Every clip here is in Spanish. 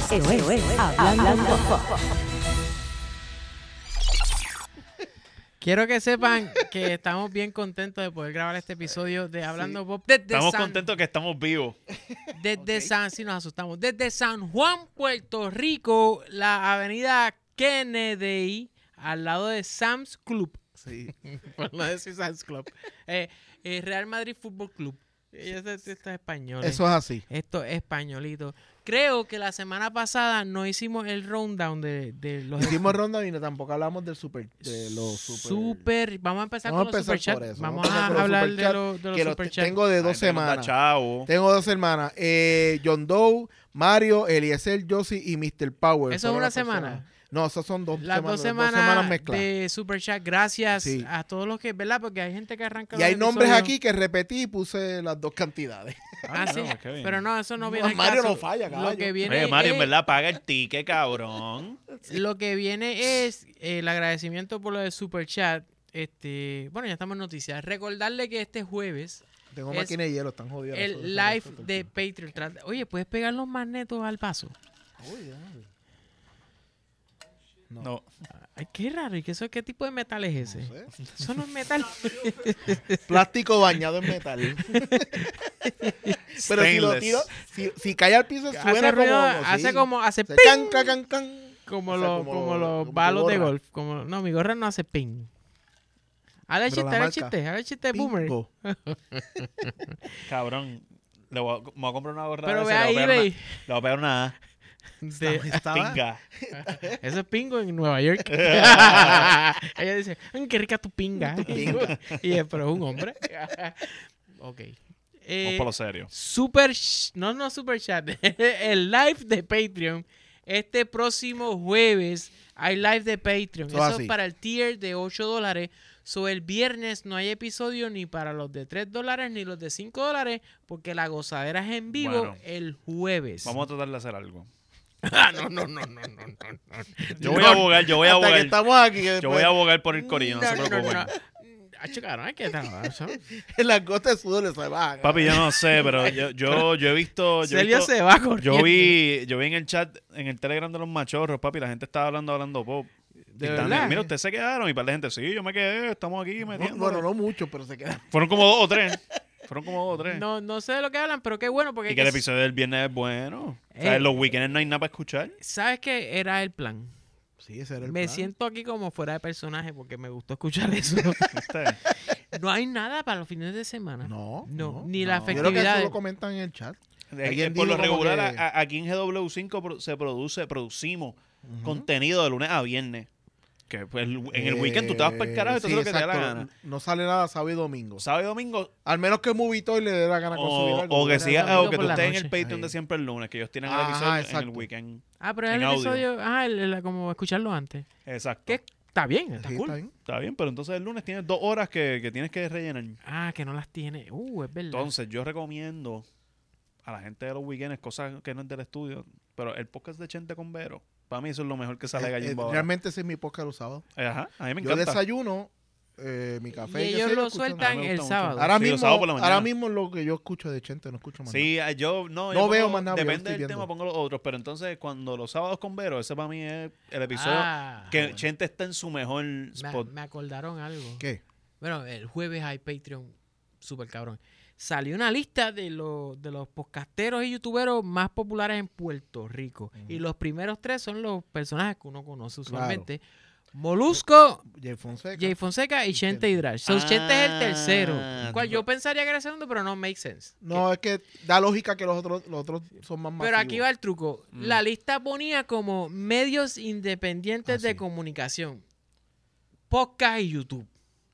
Esto es Hablando Pop. Quiero que sepan que estamos bien contentos de poder grabar este episodio de Hablando Pop. Estamos contentos que estamos vivos. Desde sí nos asustamos. Desde San Juan, Puerto Rico, la avenida Kennedy, al lado de Sam's Club. Sí. Por no decir Sam's Club. Real Madrid Fútbol Club. Esto es español. Eso es así. Esto es españolito. Creo que la semana pasada no hicimos el rundown de los... Hicimos ronda y tampoco hablamos del Super. Vamos a empezar con los superchats. por eso. Vamos a a hablar de los superchats. Tengo de 2 semanas. Chavo. Tengo 2 semanas. John Doe, Mario, Eliezer, Josie y Mr. Power. ¿Eso es una semana? No, esas son 2 Las semanas. 2 semanas mezcladas. de superchat. Gracias Sí. a todos los que, ¿verdad? Porque hay gente que arranca Y hay los nombres episodios. aquí que repetí y puse las 2 cantidades. Ah, sí. no, qué bien. Pero no, eso no viene al Mario caso. no falla, Lo caballo. que viene Oye, Mario, en es- verdad, paga el ticket, cabrón. Lo que viene es el agradecimiento por lo del superchat. Bueno, ya estamos en noticias. Recordarle que este jueves Tengo Es máquina de hielo, están jodidos. el live de Patreon. Oye, ¿puedes pegar los magnetos al paso? No. Ay, qué raro. ¿Y qué tipo de metal es ese? Eso no es metal. Plástico bañado en metal. Pero si lo Stainless. tiro, si cae al piso, Hace suena ruido, como... hace Se ping, can, can, can, can. como o sea, los como tu balos de gorra. golf. No, mi gorra no hace ping. Haz el Pero chiste, la haz el marca. chiste, haz el chiste de boomer. Pingo. Cabrón. Me voy a comprar una gorra Pero de ve esa, ahí, le ve. voy a pegar una A. Estaba- Pinga. Eso es pingo en Nueva York. Ella dice, qué rica tu pinga. Pinga. Y es, pero es un hombre. Ok. Vamos por lo serio. No super chat. El live de Patreon. Este próximo jueves hay live de Patreon. Eso Eso así. es para el tier de $8. So, el viernes no hay episodio ni para los de $3 ni los de $5 porque la gozadera es en vivo Bueno. el jueves. Vamos a tratar de hacer algo. No. Yo voy a abogar, yo voy a Hasta que abogar. estamos aquí. que Yo después- voy a abogar por el corillo, no se preocupen. Hacho, cabrón, hay que trabajar. En las gotas de sudor se bajan. Papi, yo no sé, pero yo he visto... Celio se va corriendo. Yo vi en el chat, en el Telegram de los machorros, papi, la gente estaba hablando pop. ¿De Y están, verdad? mira, ustedes se quedaron y para la gente, sí, yo me quedé, estamos aquí metiendo. Bueno, no mucho, pero se quedan. Fueron como 2 o 3. Fueron como 2 o 3. No sé de lo que hablan, pero qué bueno porque... Y que el episodio del viernes es bueno. O sea, en los weekends no hay nada para escuchar. ¿Sabes qué era el plan? Sí, ese era el Me plan. siento aquí como fuera de personaje porque me gustó escuchar eso. ¿Viste? No hay nada para los fines de semana. No, Ni las Yo creo que eso festividades. lo comentan en el chat. Alguien Por lo dijo como regular, que- aquí en GW5 producimos contenido de lunes a viernes. Que pues, en el weekend tú te vas para el carajo y tú sí, haces lo que te dé la exacto. gana. No sale nada sábado y domingo. Sábado y domingo, Al menos que Movitoy le dé la gana con subir algo. o que Era sigas, domingo o que por tú la estés en el noche. Patreon Ahí. de siempre el lunes, que ellos tienen el Ajá, episodio en el exacto. weekend. Pero es en el audio. episodio... como escucharlo antes. Exacto. Que está bien, está Sí, cool. está bien. Está bien, pero entonces el lunes tienes 2 horas que tienes que rellenar. Que no las tiene. Es verdad. Entonces yo recomiendo a la gente de los weekends cosas que no es del estudio, pero el podcast de Chente con Vero, para mí eso es lo mejor que sale Gallimbo ahora. Realmente ese es mi podcast los sábados. Ajá, a mí me Yo encanta. desayuno, mi café. Y qué ellos sé yo, lo escucho sueltan A mí me el gusta sábado. mucho. Ahora Sí, los sábados por la mismo, mañana. ahora mismo lo que yo escucho de Chente, no escucho más Sí, yo No yo veo pongo- más nada, yo Depende estoy del tema, viendo. pongo los otros, pero entonces cuando los sábados con Vero, ese para mí es el episodio que bueno. Chente está en su mejor spot. Me acordaron algo. nada. ¿Qué? Bueno, el jueves hay Patreon súper cabrón. Salió una lista de los podcasteros y youtuberos más populares en Puerto Rico. Y los primeros 3 son los personajes que uno conoce usualmente. Molusco, Jay Fonseca. Jay Fonseca y Chente Hidrash. So, Ah, Chente es el tercero. Cual yo tipo- pensaría que era el segundo, pero no make sense. No, es que da lógica que los otros son más masivos. Pero aquí va el truco. La lista ponía como medios independientes de sí. comunicación. Podcast y YouTube.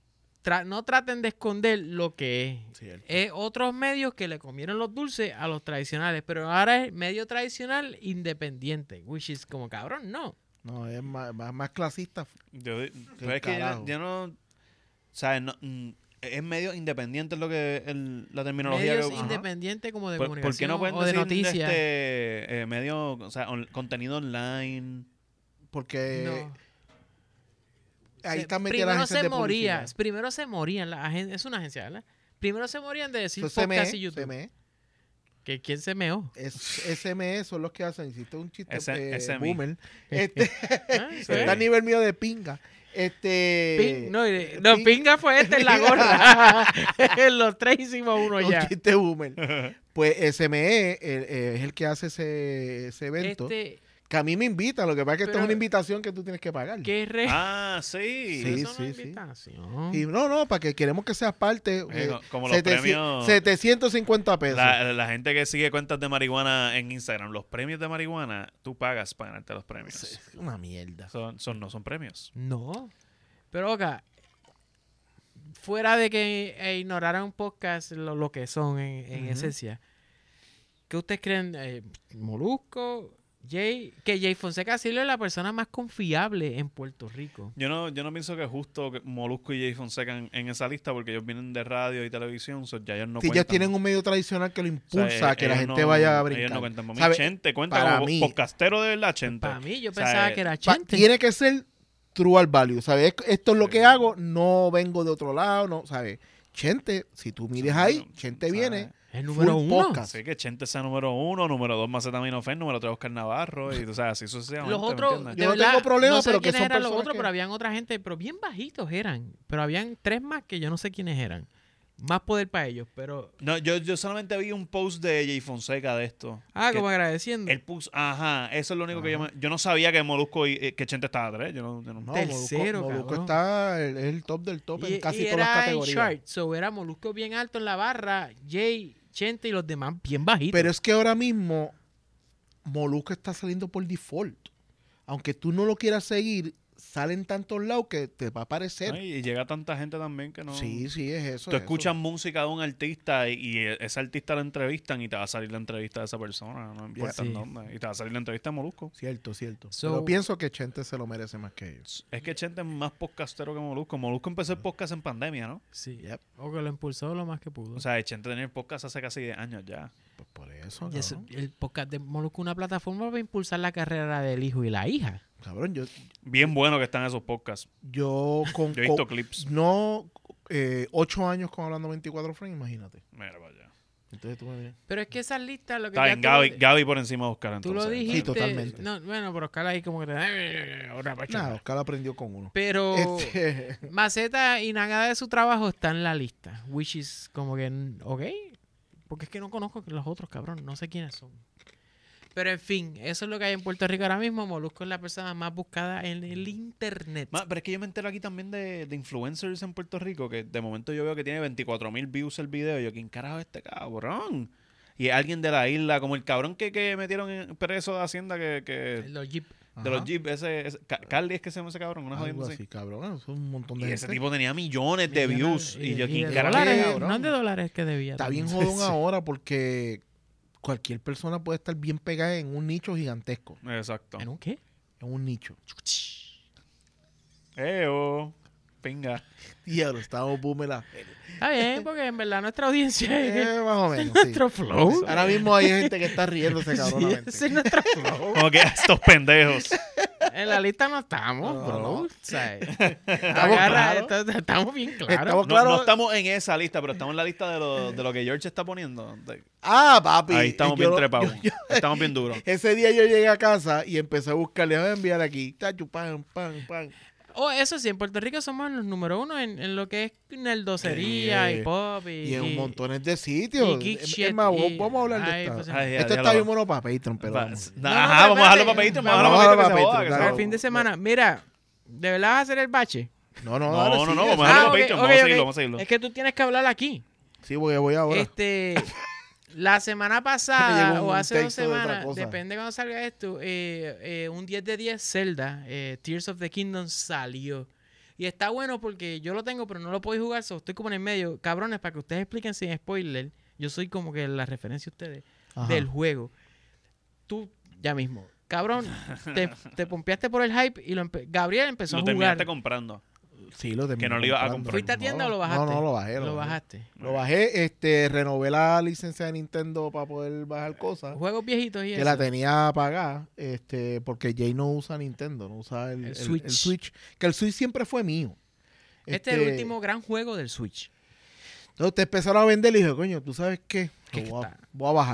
No traten de esconder lo que es. Cierto. Es otros medios que le comieron los dulces a los tradicionales. Pero ahora es medio tradicional independiente. Which is como cabrón, no. No, es más clasista. Pero es que carajo. yo no, ¿sabes? No, es medio independiente es lo que la terminología Medios que uso. independientes como de ¿Por comunicación qué no pueden o de decir noticias. medio, o sea, contenido online? Porque No. ahí Se- está metida la primero agencia se de moría, publicidad. primero se morían, es una agencia, ¿verdad? Primero se morían de decir Eso podcast CME, y YouTube. CME. ¿Quién se meó? SME son los que hacen, hiciste un chiste SME. boomer. Sí. Está a nivel mío de pinga. Pinga fue en la gorra. Los tres hicimos uno un ya. chiste boomer. Pues SME es el que hace ese evento. Que a mí me invita, lo que pasa es que esto es una invitación que tú tienes que pagar. ¿Qué sí. Sí, eso no es sí. invitación. Y no, para que queremos que seas parte. Como los premios. 750 pesos. La gente que sigue cuentas de marihuana en Instagram, los premios de marihuana, tú pagas para ganarte los premios. Es una mierda. No son premios. No. Pero acá, fuera de que ignoraran un podcast lo que son en esencia, ¿qué ustedes creen? Molusco, Jay Fonseca Silva es la persona más confiable en Puerto Rico. Yo no pienso que es justo que Molusco y Jay Fonseca en esa lista, porque ellos vienen de radio y televisión, ya ellos no si cuentan. ellos tienen un medio tradicional que lo impulsa, O sea, a que la ellos gente no- vaya a brincar. Ellos no cuentan. Para mí, ¿Sabe? Chente cuenta Para como mí- podcastero de verdad, Chente. Para mí, yo O sea, pensaba que era Chente. Tiene que ser true al value, ¿sabes? Esto es lo que hago, no vengo de otro lado, no, ¿sabes? Chente, si tú mires ahí, Chente ¿sabes? viene El número full uno. podcast. Así que Chente sea número 1, número 2 Macetaminofen, número 3 Oscar Navarro, y tú sabes, así sucesivamente. Los ¿me otros, entiendes? de Yo no verdad, tengo problema, no sé pero que quiénes son eran los personas otros, que- pero habían otra gente, pero bien bajitos eran. Pero habían tres más que yo no sé quiénes eran. Más poder para ellos, pero... No, yo solamente vi un post de Jay Fonseca de esto. Ah, que como agradeciendo. él puso, eso es lo único que yo no sabía que Molusco y que Chente estaba a 3. No, Tercero, Molusco cabrón. está es el top del top en casi todas las era categorías. en chart, so era Molusco bien alto en la barra, Jay, Chente y los demás bien bajitos. Pero es que ahora mismo Molusco está saliendo por default. Aunque tú no lo quieras seguir, sale en tantos lados que te va a aparecer. Y llega tanta gente también que no... Sí, es eso. Tú es escuchas música de un artista y ese artista lo entrevistan y te va a salir la entrevista de esa persona, no importa Sí. en dónde. Y te va a salir la entrevista de Molusco. Cierto. So- Pero pienso que Chente se lo merece más que ellos. Es que Chente es más podcastero que Molusco. Molusco empezó el podcast en pandemia, ¿no? Sí, Yep. o que lo impulsó lo más que pudo. O sea, Chente tenía el podcast hace casi 10 años ya. Pues por eso, Y eso- cabrón. el podcast de Molusco es una plataforma para impulsar la carrera del hijo y la hija. Cabrón, Bien bueno que están esos podcasts. yo con... Yo he visto clips. No, 8 años con Hablando 24 Frames, imagínate. Mira para allá. Entonces tú me dirás. Pero es que esas listas, lo que Está ya bien, tú lo- Gaby por encima de Oscar, tú entonces. lo dijiste. Sí, totalmente. No, bueno, pero Oscar ahí como que te otra pacha. Nada, Oscar aprendió con uno. Pero Este, Maceta y nada de su trabajo está en la lista. Which is como que, ok. Porque es que no conozco los otros, cabrón. No sé quiénes son. Pero en fin, eso es lo que hay en Puerto Rico ahora mismo. Molusco es la persona más buscada en el internet. Pero es que yo me entero aquí también de influencers en Puerto Rico, que de momento yo veo que tiene 24,000 views el video. Y yo, ¿quién carajo es este cabrón? Y es alguien de la isla, como el cabrón que metieron preso de Hacienda que Los Jeep. de los Jeep, Carly es que se llama ese cabrón, una algo jodienda así, así. cabrón. Son un montón de Y gente. ese tipo tenía millones de views. Y yo, ¿quién de carajo es dólares, este cabrón? no de dólares que debía. Está también. bien jodón ahora porque cualquier persona puede estar bien pegada en un nicho gigantesco. Exacto. ¿En un qué? En un nicho. Pinga. Diablo, estamos boomerang. Está bien, porque en verdad nuestra audiencia es Más o menos, sí. nuestro flow. Ahora mismo hay gente que está riéndose, Sí, cabronamente. ese es nuestro flow. Como que estos pendejos. En la lista no estamos, No, bro. no. O sea, Estamos agarra, claros. estamos bien claros. Estamos No, claros. no estamos en esa lista, pero estamos en la lista de lo que George está poniendo. Ah, papi. Ahí estamos Yo bien no- trepados. yo- Estamos bien duros. Ese día yo llegué a casa y empecé a buscarle, voy a enviar aquí. Tacho, pan. Oh, eso sí, en Puerto Rico somos los número uno en lo que es nerdocería y pop Y en montones de sitios. y geek Es shit más, y- vamos a hablar de ay, esto. pues, Ay, Esto ya está lo- bien bueno para Patreon, pero vamos. No, Ajá, pero vamos a dejarlo espérate, para Patreon. vamos Vamos a a dejarlo dejarlo para para Patreon. Patreon, Para el claro. fin de semana. Mira, ¿de verdad vas a hacer el bache? No, No, dale, no, sigue. no, vamos a Ah, dejarlo ok, para Patreon. ok, Vamos a ok. seguirlo, vamos a seguirlo. Es que tú tienes que hablar aquí. Sí, porque voy ahora. La semana Me pasada llegó o un hace 2 texto de otra semanas, cosa. depende cuando salga esto, un 10 de 10 Zelda, Tears of the Kingdom salió. Y está bueno porque yo lo tengo, pero no lo puedo jugar, so estoy como en el medio. Cabrones, para que ustedes expliquen sin spoiler, yo soy como que la referencia a ustedes Ajá. del juego. Tú, ya mismo. Cabrón, te pompeaste por el hype y Gabriel empezó Lo a jugar. terminaste comprando. Sí, lo terminé Que no lo ibas a comprando. comprar. ¿Fuiste a tienda o lo bajaste? No, lo bajé. Lo bajaste. Lo bajé, renové la licencia de Nintendo para poder bajar cosas. Juegos viejitos y Que eso. la tenía pagada, porque Jay no usa Nintendo, no usa el Switch. el Switch. Que el Switch siempre fue mío. Este es el último gran juego del Switch. Entonces te empezaron a vender y dije, coño, ¿tú sabes qué? ¿Qué Voy a está? bajarlo.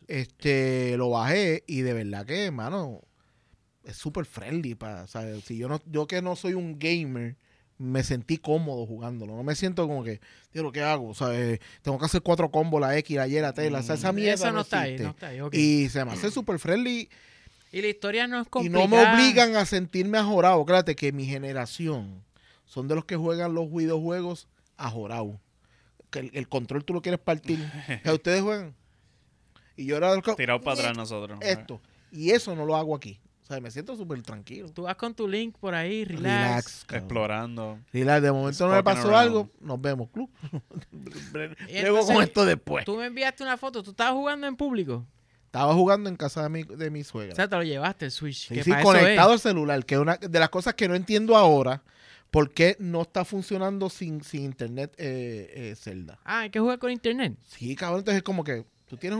Lo bajé y de verdad que, mano, es súper friendly. ¿Sabes? Si yo que no soy un gamer, me sentí cómodo jugándolo. No me siento como que, tío, ¿qué hago? ¿Sabes? Tengo que hacer 4 combos, la X, la Y, la T, esa mierda Eso no está ahí, existe. no está ahí. Ok. Y se me hace súper friendly Y la historia no es y complicada. no me obligan a sentirme ajorado. Créate que mi generación son de los que juegan los videojuegos ajorado. Que el control tú lo quieres partir. Que ustedes juegan. Y yo era de los que... Tirado para atrás nosotros. Esto. Y eso no lo hago aquí. O sea, me siento súper tranquilo. Tú vas con tu Link por ahí, relax. cabrón. Explorando. Relax, de momento no le Fucking pasó around. algo, nos vemos, club. Luego entonces, con esto después. Tú me enviaste una foto, tú estabas jugando en público. Estaba jugando en casa de mi O suegra. sea, te lo llevaste el Switch. Sí, que sí, para eso conectado es. al celular, que es una de las cosas que no entiendo ahora, por qué no está funcionando sin internet Zelda. Ah, hay que jugar con internet. Sí, cabrón, entonces es como que tú tienes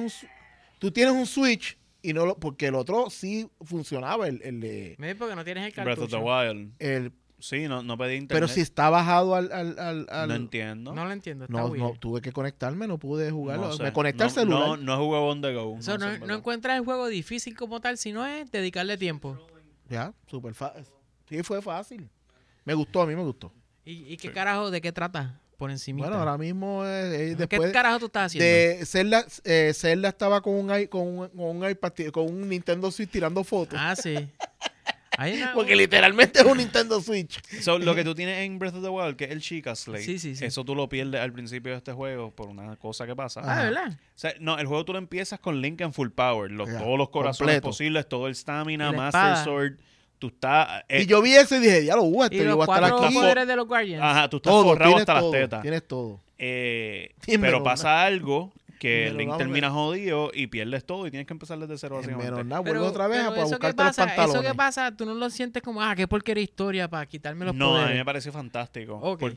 un Switch y no lo, porque el otro sí funcionaba, el de... Me porque no tienes el Breath of the cartucho. Wild. El, Sí, no pedí internet. pero si está bajado al No entiendo. No lo entiendo, está no, weird. tuve que conectarme, no pude jugarlo. No sé. Me conecté al celular. No jugué on the go. Eso no, sé, no ¿verdad? encuentras el juego difícil como tal, sino es dedicarle tiempo. Ya, súper fácil. Sí, fue fácil. Me gustó, a mí me guststo. ¿Y qué carajo, de qué trata? Por encima. Bueno, ahora mismo ¿Qué después carajo tú estás haciendo? de Zelda estaba con un iPad, con un Nintendo Switch tirando fotos. Ah, sí. Hay una... Porque literalmente es un Nintendo Switch. So, lo que tú tienes en Breath of the Wild, que es el Chica Slate, Sí, sí, sí. eso tú lo pierdes al principio de este juego por una cosa que pasa. Ah, ¿verdad? O sea, no, el juego tú lo empiezas con Link en full power, Ya, todos los corazones completo. posibles, todo el stamina, Y la Master espada. Sword, tú estás... Y yo vi eso y dije, ya lo Y yo los voy a estar 4 aquí. poderes de los Guardians. Ajá, tú estás Todo, forrado tienes hasta todo, las tetas. tienes todo. Pero menos pasa algo que menos Link nada, termina jodido y pierdes todo y tienes que empezar desde cero básicamente. Menos nada, vuelvo otra vez para eso que buscarte los pasa, pantalones. eso que pasa, tú no lo sientes como, qué porquería historia para quitarme los No, a mí poderes. me pareció fantástico. Ok. Porque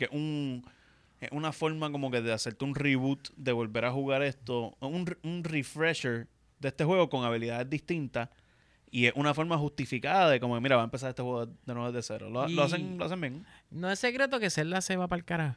es una forma como que de hacerte un reboot, de volver a jugar esto, un refresher de este juego con habilidades distintas. Y es una forma justificada de como, mira, va a empezar este juego de nuevo desde cero. Lo Y- hacen bien. No es secreto que Zelda se va para el carajo.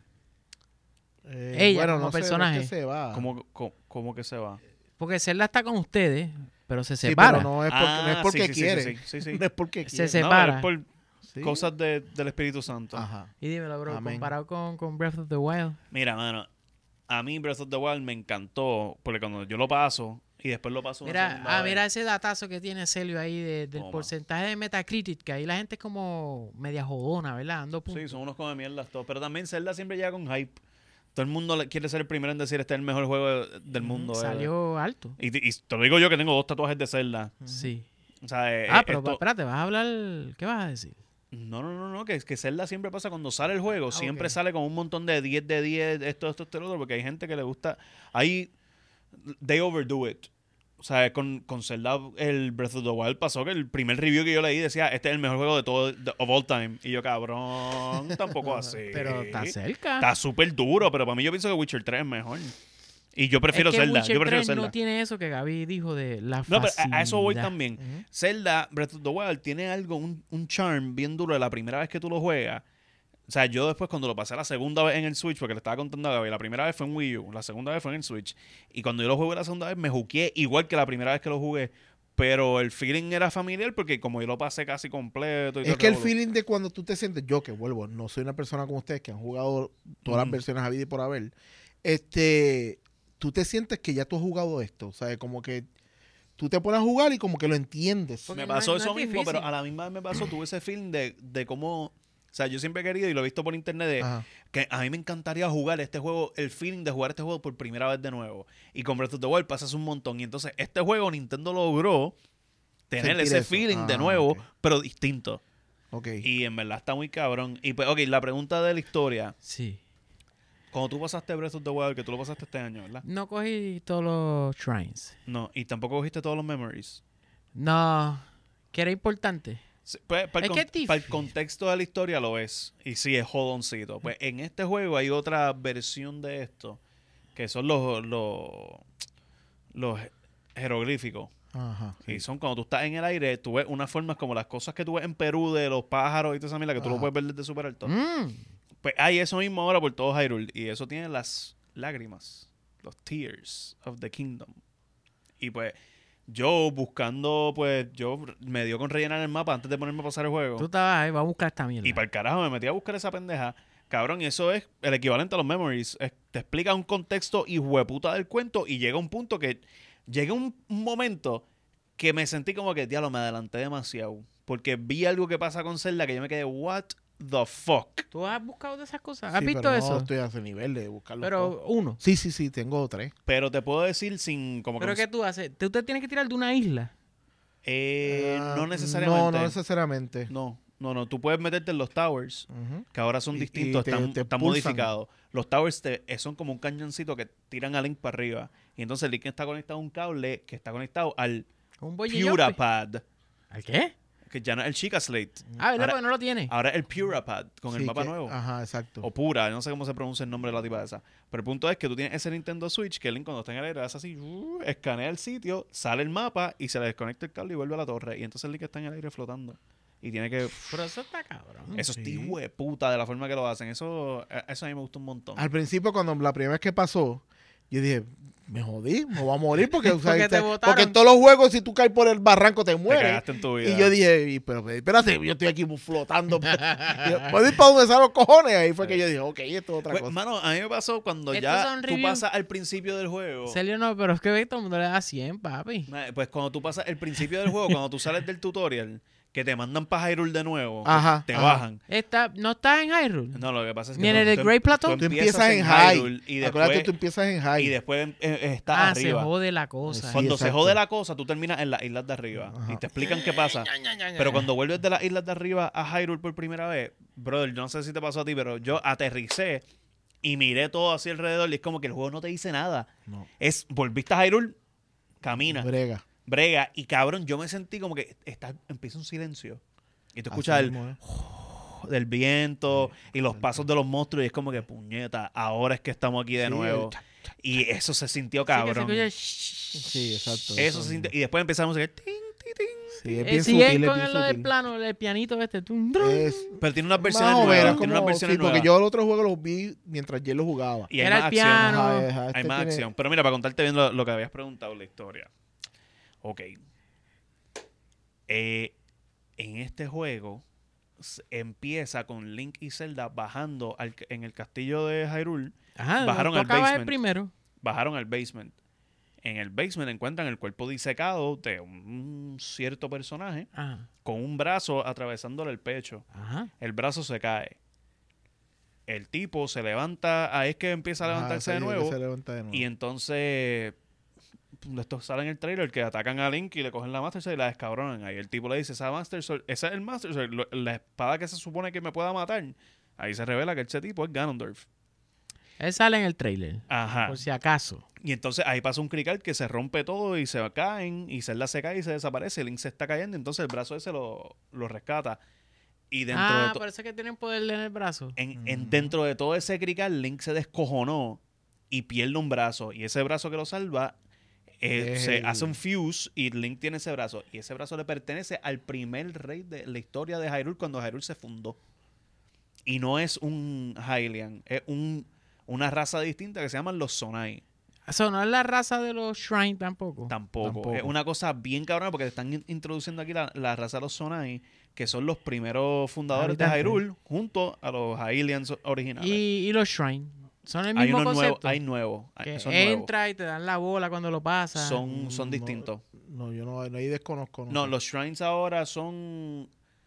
Ella como no sé, personaje. no es que se va. ¿Cómo que se va? Porque Zelda está con ustedes, pero se Sí, separa. pero no es porque, no es Ah, porque sí, sí, quiere. sí, sí, sí. No es porque Se quiere. separa. No, es por Sí. cosas del Espíritu Santo. Ajá. Y dímelo, bro, Amén. comparado con Breath of the Wild. Mira, mano, a mí Breath of the Wild me encantó porque cuando yo lo paso y después lo paso una segunda vez, Mira ese datazo que tiene Celio ahí del Toma. porcentaje de Metacritic, que ahí la gente es como media jodona, ¿verdad? Dando puntos. Sí, son unos come mierdas todos. Pero también Zelda siempre llega con hype. Todo el mundo quiere ser el primero en decir este es el mejor juego del mundo. Salió alto. Y te lo digo yo que tengo 2 tatuajes de Zelda. Sí. O sea, Pero esto- espérate, ¿vas a hablar? ¿Qué vas a decir? No, que Zelda siempre pasa cuando sale el juego. Siempre ok. sale con un montón de 10 de 10, esto, lo otro, porque hay gente que le gusta. Ahí, they overdo it. O sea, con Zelda, el Breath of the Wild pasó que el primer review que yo leí decía, este es el mejor juego de todo, of all time. Y yo, cabrón, tampoco así. Pero está cerca. Está súper duro, pero para mí yo pienso que Witcher 3 es mejor. Y yo prefiero es que Zelda. Witcher Yo prefiero 3 Zelda. no tiene eso que Gaby dijo de la No, pero facilidad. a eso voy también. Ujú. Zelda, Breath of the Wild, tiene algo, un charm bien duro de la primera vez que tú lo juegas. O sea, yo después cuando lo pasé la segunda vez en el Switch, porque le estaba contando a Gaby, la primera vez fue en Wii U, la segunda vez fue en el Switch. Y cuando yo lo jugué la segunda vez, me juqué igual que la primera vez que lo jugué. Pero el feeling era familiar porque como yo lo pasé casi completo. Y todo Es que el revolú. feeling de cuando tú te sientes, yo que vuelvo, no soy una persona como ustedes que han jugado todas las versiones habidas y por haber, tú te sientes que ya tú has jugado esto, o sea, como que tú te pones a jugar y como que lo entiendes. Porque Me no pasó es- no eso es mismo, pero difícil. a la misma vez me pasó, tuve ese feeling de cómo... O sea, yo siempre he querido y lo he visto por internet de Ajá. que a mí me encantaría jugar este juego, el feeling de jugar este juego por primera vez de nuevo. Y con Breath of the Wild pasas un montón. Y entonces este juego Nintendo logró tener Sentir ese eso. feeling de Ah, nuevo, ok. pero distinto. Ok. Y en verdad está muy cabrón. Y pues, ok, la pregunta de la historia. Sí. Cuando tú pasaste Breath of the Wild, que tú lo pasaste este año, ¿verdad? No cogí todos los shrines. No, y tampoco cogiste todos los memories. No. Que era importante. Sí, pues, para, Es que es para el difícil. contexto de la historia lo es. Y sí, es jodoncito. Pues en este juego hay otra versión de esto, que son los jeroglíficos. Ajá. Y son cuando tú estás en el aire, tú ves unas formas como las cosas que tú ves en Perú de los pájaros y toda esa mierda que tú lo Ajá. puedes ver desde súper alto. Mm. Pues hay eso mismo ahora por todo Hyrule. Y eso tiene las lágrimas, los tears of the kingdom. Y pues yo buscando, pues yo me dio con rellenar el mapa antes de ponerme a pasar el juego. Tú estabas ahí, va a buscar esta mierda. Y para el carajo me metí a buscar esa pendeja. Cabrón, y eso es el equivalente a los memories. Te explica un contexto hijueputa del cuento y llega un punto que... Llega un momento que me sentí como que, diablo, me adelanté demasiado. Porque vi algo que pasa con Zelda que yo me quedé, what the fuck? ¿Tú has buscado de esas cosas? ¿Has Sí, visto pero eso? No estoy a ese nivel de buscarlo. Pero uno. Sí, tengo 3. Pero te puedo decir sin... como ¿Pero que qué tú haces? ¿Tú te tienes que tirar de una isla? no necesariamente. No necesariamente. No. Tú puedes meterte en los towers, Ujú. que ahora son Y distintos, te están pulsan. modificados. Los towers son como un cañoncito que tiran a Link para arriba. Y entonces Link está conectado a un cable que está conectado al Un boy Purapad, ¿Al qué? que ya no es el Chica Slate. Ah, ¿verdad? Ahora- Porque no lo tiene. Ahora es el Purapad, con el Sí, mapa que- nuevo. Ajá, exacto. O Pura, no sé cómo se pronuncia el nombre de la tipa esa. Pero el punto es que tú tienes ese Nintendo Switch que Link cuando está en el aire hace así, escanea el sitio, sale el mapa y se le desconecta el cable y vuelve a la torre. Y entonces Link está en el aire flotando. Y tiene que... Pero eso está cabrón. Eso Sí. es hijo de puta de la forma que lo hacen. Eso a mí me gusta un montón. Al principio, cuando la primera vez que pasó, yo dije, me jodí, me voy a morir porque, o sea, Porque te botaron. porque en todos los juegos, si tú caes por el barranco, te Te mueres. cagaste en tu vida. Y yo dije, pero espérate, yo estoy aquí flotando. ¿Puedo ir para donde están los cojones? Ahí fue que yo dije, ok, esto es otra Pues, cosa. mano, a mí me pasó cuando Estos ya son tú reviews. pasas al principio del juego. Serio no, pero es que ve, todo el mundo le da 100, papi. Pues cuando tú pasas el principio del juego, cuando tú sales del tutorial, que te mandan para Hyrule de nuevo, Ajá, te ajá. bajan. ¿No estás en Hyrule? No, lo que pasa es que Ni en tú- el tú- Great Plateau. Tú empiezas en high. y Acuérdate, después, tú empiezas en high. y después estás Ah, se arriba. jode la cosa. Sí, Cuando se exacto. jode la cosa, tú terminas en las islas de arriba. Ajá. Y te explican qué pasa. Pero cuando vuelves de las islas de arriba a Hyrule por primera vez, brother, yo no sé si te pasó a ti, pero yo aterricé y miré todo así alrededor y es como que el juego no te dice nada. No. Volviste a Hyrule, camina, Brega. y cabrón, yo me sentí como que empieza un silencio. Y tú escuchas Así el mismo es. del viento y los pasos de los monstruos y es como que puñeta, ahora es que estamos aquí de Sí, nuevo. el Y eso se sintió Sí, que se cabrón. escucha Sí, exacto. Eso se sintió. Y después empezamos a decir, ting, ting, ting. Sí, es bien si sutil, es es con bien lo del sutil. plano, el pianito este. Pero tiene unas versiones Más o nuevas. menos, Tiene unas como, versiones sí, porque nuevas. yo el otro juego los vi mientras yo lo jugaba. Y hay Era más el acción. piano. Ajá, Hay este más tiene- acción. Pero mira, para contarte bien lo que habías preguntado, la historia. Ok. En este juego empieza con Link y Zelda bajando en el castillo de Hyrule. Ajá, Bajaron tú al acabas el basement. primero. Bajaron al basement. En el basement encuentran el cuerpo disecado de un cierto personaje Ajá. con un brazo atravesándole el pecho. Ajá. El brazo se cae. El tipo se levanta, ahí es que empieza a Ajá, levantarse de sí, nuevo. se levanta de nuevo. Y entonces, esto sale en el trailer que atacan a Link y le cogen la Master Sword y la descabronan. Ahí el tipo le dice, ese es el Master Sword, la espada que se supone que me pueda matar. Ahí se revela que ese tipo es Ganondorf. Él sale en el trailer. Ajá. Por si acaso. Y entonces ahí pasa un crical que se rompe todo y se caen y Zelda se cae y se desaparece. Link se está cayendo, entonces el brazo ese lo rescata. Y dentro de Por eso es que tienen poder en el brazo. dentro de todo ese crical, Link se descojonó y pierde un brazo. Y ese brazo que lo salva se hace un fuse y Link tiene ese brazo. Y ese brazo le pertenece al primer rey de la historia de Hyrule cuando Hyrule se fundó. Y no es un Hylian, es una raza distinta que se llaman los Zonai. Eso no es la raza de los Shrine tampoco. Tampoco. Es una cosa bien cabrona porque te están introduciendo aquí la raza de los Zonai, que son los primeros fundadores de Habitantes. Hyrule, junto a los Hylians originales. Y los Shrine. Son el Hay mismo unos nuevos, concepto. hay nuevos. que Son nuevos. entra y te dan la bola cuando lo pasa. Son No, distintos. No, yo no, ahí desconozco. No, sé. los shrines ahora son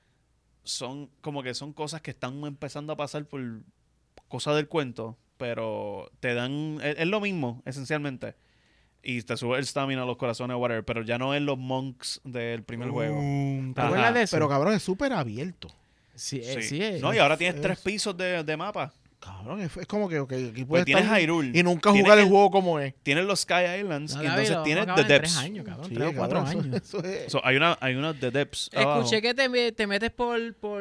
como que son cosas que están empezando a pasar por cosas del cuento, pero te dan, es lo mismo, esencialmente. Y te sube el stamina, los corazones, whatever, pero ya no es los monks del primer juego. ¿Te Ajá. acuerdas de eso? Pero cabrón, es súper abierto. sí, Sí. sí es. No, y ahora tienes es- 3 pisos de mapa. Cabrón, es como que aquí Pues puedes tienes estar Hyrule. y nunca tienes jugar el juego como es. Tienes los Sky Islands, No, y David, entonces lo tienes vamos a The acabar en 3 Depths. años, cabrón. Sí, 3 o 4 cabrón, años. Eso es. So, hay una The Depths abajo. Escuché que te metes por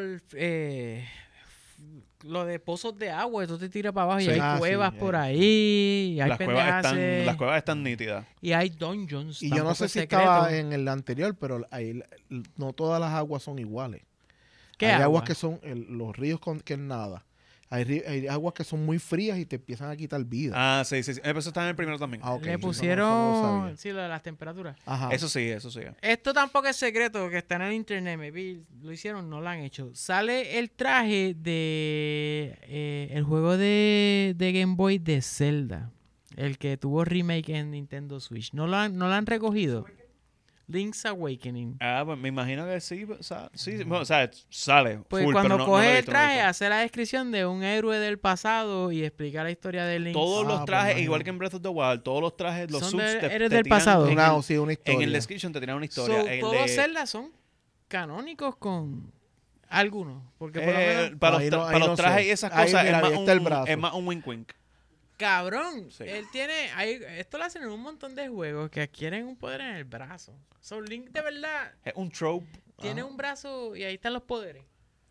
lo de pozos de agua, tú te tiras para abajo y Sí. hay Ah, sí, cuevas por ahí. ahí, y hay las pendejas, cuevas están nítidas. y hay dungeons. Y yo no tampoco sé es si secreto. estaba en el anterior, pero ahí no todas las aguas son iguales. ¿Qué Hay agua? aguas que son los ríos que es nada. Hay aguas que son muy frías y te empiezan a quitar vida. Ah, sí. Pero eso está en el primero también. Ah, ok. Le Eso no lo pusieron, sabía. sí, lo de las temperaturas. Ajá. Eso sí. Esto tampoco es secreto, que está en el internet, maybe lo hicieron, no lo han hecho. Sale el traje de el juego de Game Boy de Zelda, el que tuvo remake en Nintendo Switch. ¿No lo han recogido? Link's Awakening. Ah, pues me imagino que sí. Bueno, o sea, sale. Pues full, cuando pero no coge lo he el visto, no lo he traje, visto. hace la descripción de un héroe del pasado y explica la historia de Link. Todos los pues trajes, imagino. igual que en Breath of the Wild, todos los trajes, los Son suits de- te eres del tiran pasado. En, Una, el, sí, una en historia. el description te tiran una historia. So, El todos de- Zelda son canónicos con algunos. Porque por lo menos, para No, ahí los, no- para ahí los no trajes sé. y esas Ahí, cosas mira, es, ahí más está el un, brazo. es más un wink wink. cabrón, Sí. él tiene... esto lo hacen en un montón de juegos que adquieren un poder en el brazo. So, Link de verdad Es un trope. tiene un brazo y ahí están los poderes.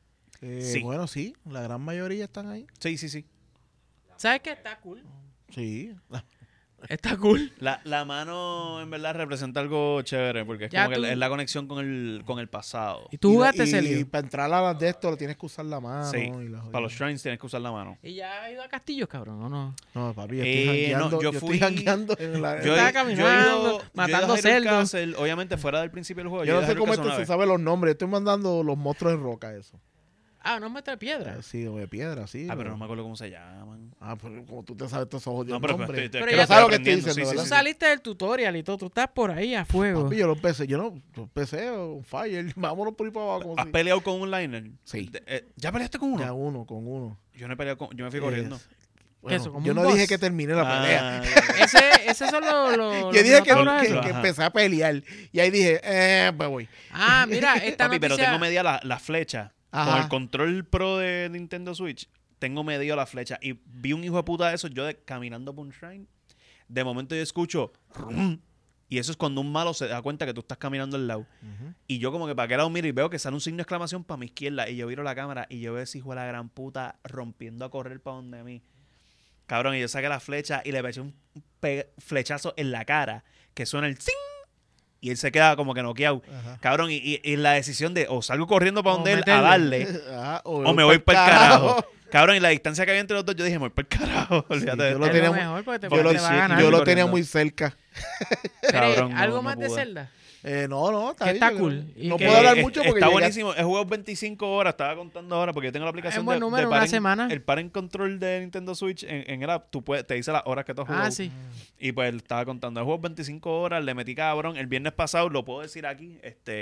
Sí. Bueno, sí. La gran mayoría están ahí. Sí. ¿Sabes qué? Está cool. Sí. Está cool. La mano en verdad representa algo chévere porque es Ya como tú- que es la conexión con el pasado. ¿Y tú jugaste, y Celio? para entrar a las de esto, tienes que usar la mano. Sí, y la para los shrines tienes que usar la mano. ¿Y ya has ido a castillos, cabrón, o no? No, papi, yo Eh, estoy no, jangueando. yo yo fui- estoy jangueando en la... Yo- estaba caminando, matando a Hyrule cerdos. Castle, obviamente fuera del principio del juego. Yo he no ido a sé Hyrule cómo Castle esto una se vez. sabe los nombres. Estoy mandando los monstruos de roca, eso. Ah, no muestra piedra. Sí, o de piedra, sí. Ah, pero no me acuerdo cómo se llaman. Ah, pero como tú te sabes todos esos jodidos No, pero nombres. Pero que ya lo sabes lo que estoy aprendiendo, diciendo, Tú ¿verdad? saliste del tutorial y todo, tú estás por ahí a fuego. Papi, yo empecé un fire. Vámonos por ahí para abajo. Como ¿Has si... peleado con un liner? Sí. ¿Ya peleaste con uno? Ya con uno. Yo no he peleado yo me fui corriendo. Bueno, eso, como yo un no boss? dije que terminé la pelea. Ah, Esos son los Yo dije que, minotauros que- esos. que Ajá. empecé a pelear. Y ahí dije, pues voy. Ah, mira, esta papi, pero noticia... tengo medida la flecha. Ajá. Con el control pro de Nintendo Switch, tengo medido la flecha. Y vi un hijo de puta de esos, caminando por un shrine. De momento yo escucho... rum, y eso es cuando un malo se da cuenta que tú estás caminando al lado. Y yo como que para qué lado miro y veo que sale un signo de exclamación para mi izquierda. Y yo viro la cámara y yo veo ese hijo de la gran puta rompiendo a correr para donde mí. Cabrón, y yo saqué la flecha y le peché un flechazo en la cara. Que suena el ¡zing! Y él se queda como que noqueado. Ajá. Cabrón, y la decisión de o salgo corriendo para O donde él a meterle. darle Ajá, o me voy para el carajo. Cabrón, y la distancia que había entre los dos, yo dije, me voy para el carajo. Olvídate yo de lo Es esto. lo tenía- mejor porque te, yo lo- te va a ganar. Yo lo corriendo. tenía muy cerca. Mire, Cabrón, ¿algo no más de pude. Zelda? No, está Que bien, está yo cool. creo. Y No que- puedo hablar mucho porque está llegué- buenísimo. He jugado 25 horas, estaba contando ahora porque yo tengo la aplicación buen de número, una parent- semana. El parent control de Nintendo Switch en el app, te dice las horas que tú has jugado. Ah, sí. Y pues estaba contando, he jugado 25 horas, le metí cabrón. El viernes pasado, lo puedo decir aquí,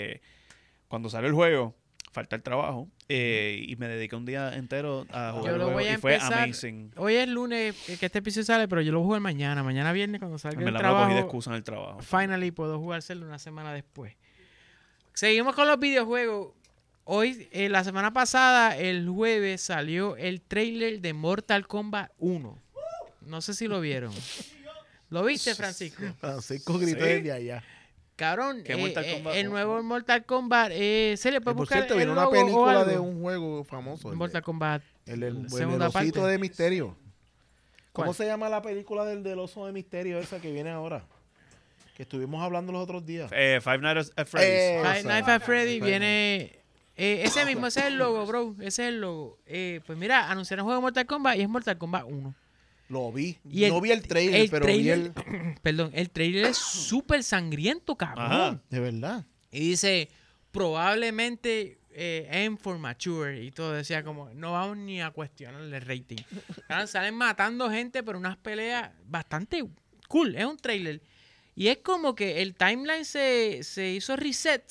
cuando salió el juego, falta el trabajo, y me dediqué un día entero a jugar Yo el lo juego voy a y fue empezar. amazing. Hoy es lunes que este episodio sale, pero yo lo voy a jugar mañana. Mañana viernes cuando salga Me el la cogí de trabajo. excusa en el trabajo. Finally puedo jugárselo una semana después. Seguimos con los videojuegos. Hoy, la semana pasada, el jueves, salió el trailer de Mortal Kombat 1. No sé si lo vieron. ¿Lo viste, Francisco? Francisco gritó Sí. desde allá. Cabrón, ¿Qué Mortal Kombat el 1? nuevo Mortal Kombat, se le puede Por buscar cierto, el viene una logo o película algo? de un juego famoso. Mortal Kombat. El segunda osito parte. de misterio. ¿Cómo ¿Cuál? se llama la película del oso de misterio esa que viene ahora? Que estuvimos hablando los otros días. Five Nights at Freddy's. Five Nights at Freddy Five viene... ese mismo, ese es el logo, bro. Ese es el logo. Pues mira, anunciaron un juego de Mortal Kombat y es Mortal Kombat 1. Lo vi. Y no vi el trailer, pero vi el... Perdón, el trailer es súper sangriento, cabrón. Ajá. De verdad. Y dice, probablemente aim for mature. Y todo decía como, no vamos ni a cuestionar el rating. Claro, salen matando gente, pero unas peleas bastante cool. Es un trailer. Y es como que el timeline se hizo reset.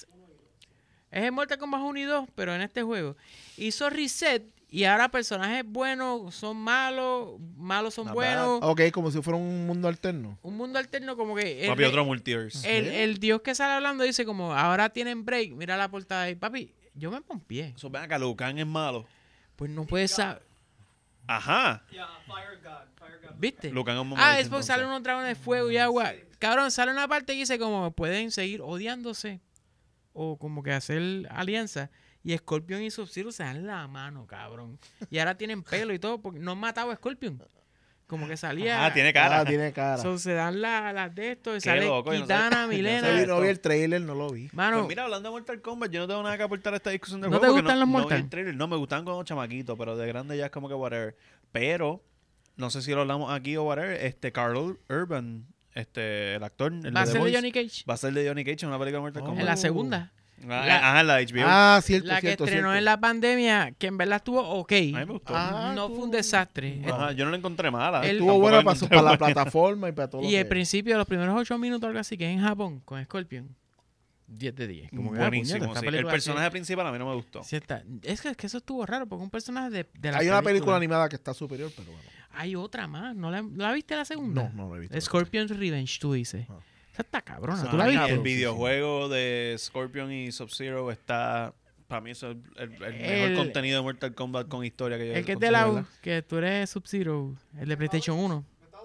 Es el Mortal Kombat 1 y 2, pero en este juego. Hizo reset y ahora personajes buenos son malos, malos son buenos. Ok, como si fuera un mundo alterno. Un mundo alterno como que... Papi, otro multiverse. El dios que sale hablando dice como, ahora tienen break. Mira la portada ahí. Papi, yo me pompié. Eso, ven acá, Lucan es malo. Pues no puedes saber. Ajá. ¿Viste? Lucan es un Ah, mamadito, es porque salen unos dragones de fuego y agua. Cabrón, sale una parte y dice como pueden seguir odiándose o como que hacer alianza. Y Scorpion y Sub-Zero se dan la mano, cabrón. Y ahora tienen pelo y todo porque no han matado a Scorpion. como que salía. Tiene cara. Tiene cara. So, se dan las de esto, y Qué sale loco, yo no Kitana, sabía. Milena. Yo No vi el trailer, no lo vi. Mano, Pues mira, hablando de Mortal Kombat, yo no tengo nada que aportar a esta discusión del ¿No juego. te porque gustan los no vi Mortal? el trailer. No, me gustan como chamaquitos, pero de grande ya es como que whatever. Pero, no sé si lo hablamos aquí o whatever, Carl Urban, el actor, el va a de ser The de Voice, Johnny Cage. va a ser de Johnny Cage en una película de Mortal Oh. Kombat. En la segunda. Ajá, la HBO. Ah, cierto, La que cierto, estrenó cierto. en la pandemia, que en verdad estuvo ok. A mí me gustó. No fue un desastre. Ajá, yo no la encontré mala. Él- Estuvo Tampoco buena la para, encontré para la buena. plataforma y para todo lo Y que el principio, los primeros 8 minutos, algo así, que es en Japón, con Scorpion. 10 de 10. Como que, Buenísimo, puñeta, esta sí. El película personaje principal a mí no me gustó. sí está- Es que eso estuvo raro, porque un personaje de la Hay una película animada que está superior, pero bueno. Hay otra más. ¿No la viste la segunda? No, no lo he visto. Scorpion's Revenge, tú dices. Ah. Esa está cabrona. Esa ¿Tú la está viste? El cabrón, videojuego de Scorpion y Sub-Zero está... Para mí eso es el mejor El- contenido de Mortal Kombat con historia que yo El que es he de la consumido, que tú eres Sub-Zero. El de PlayStation 1.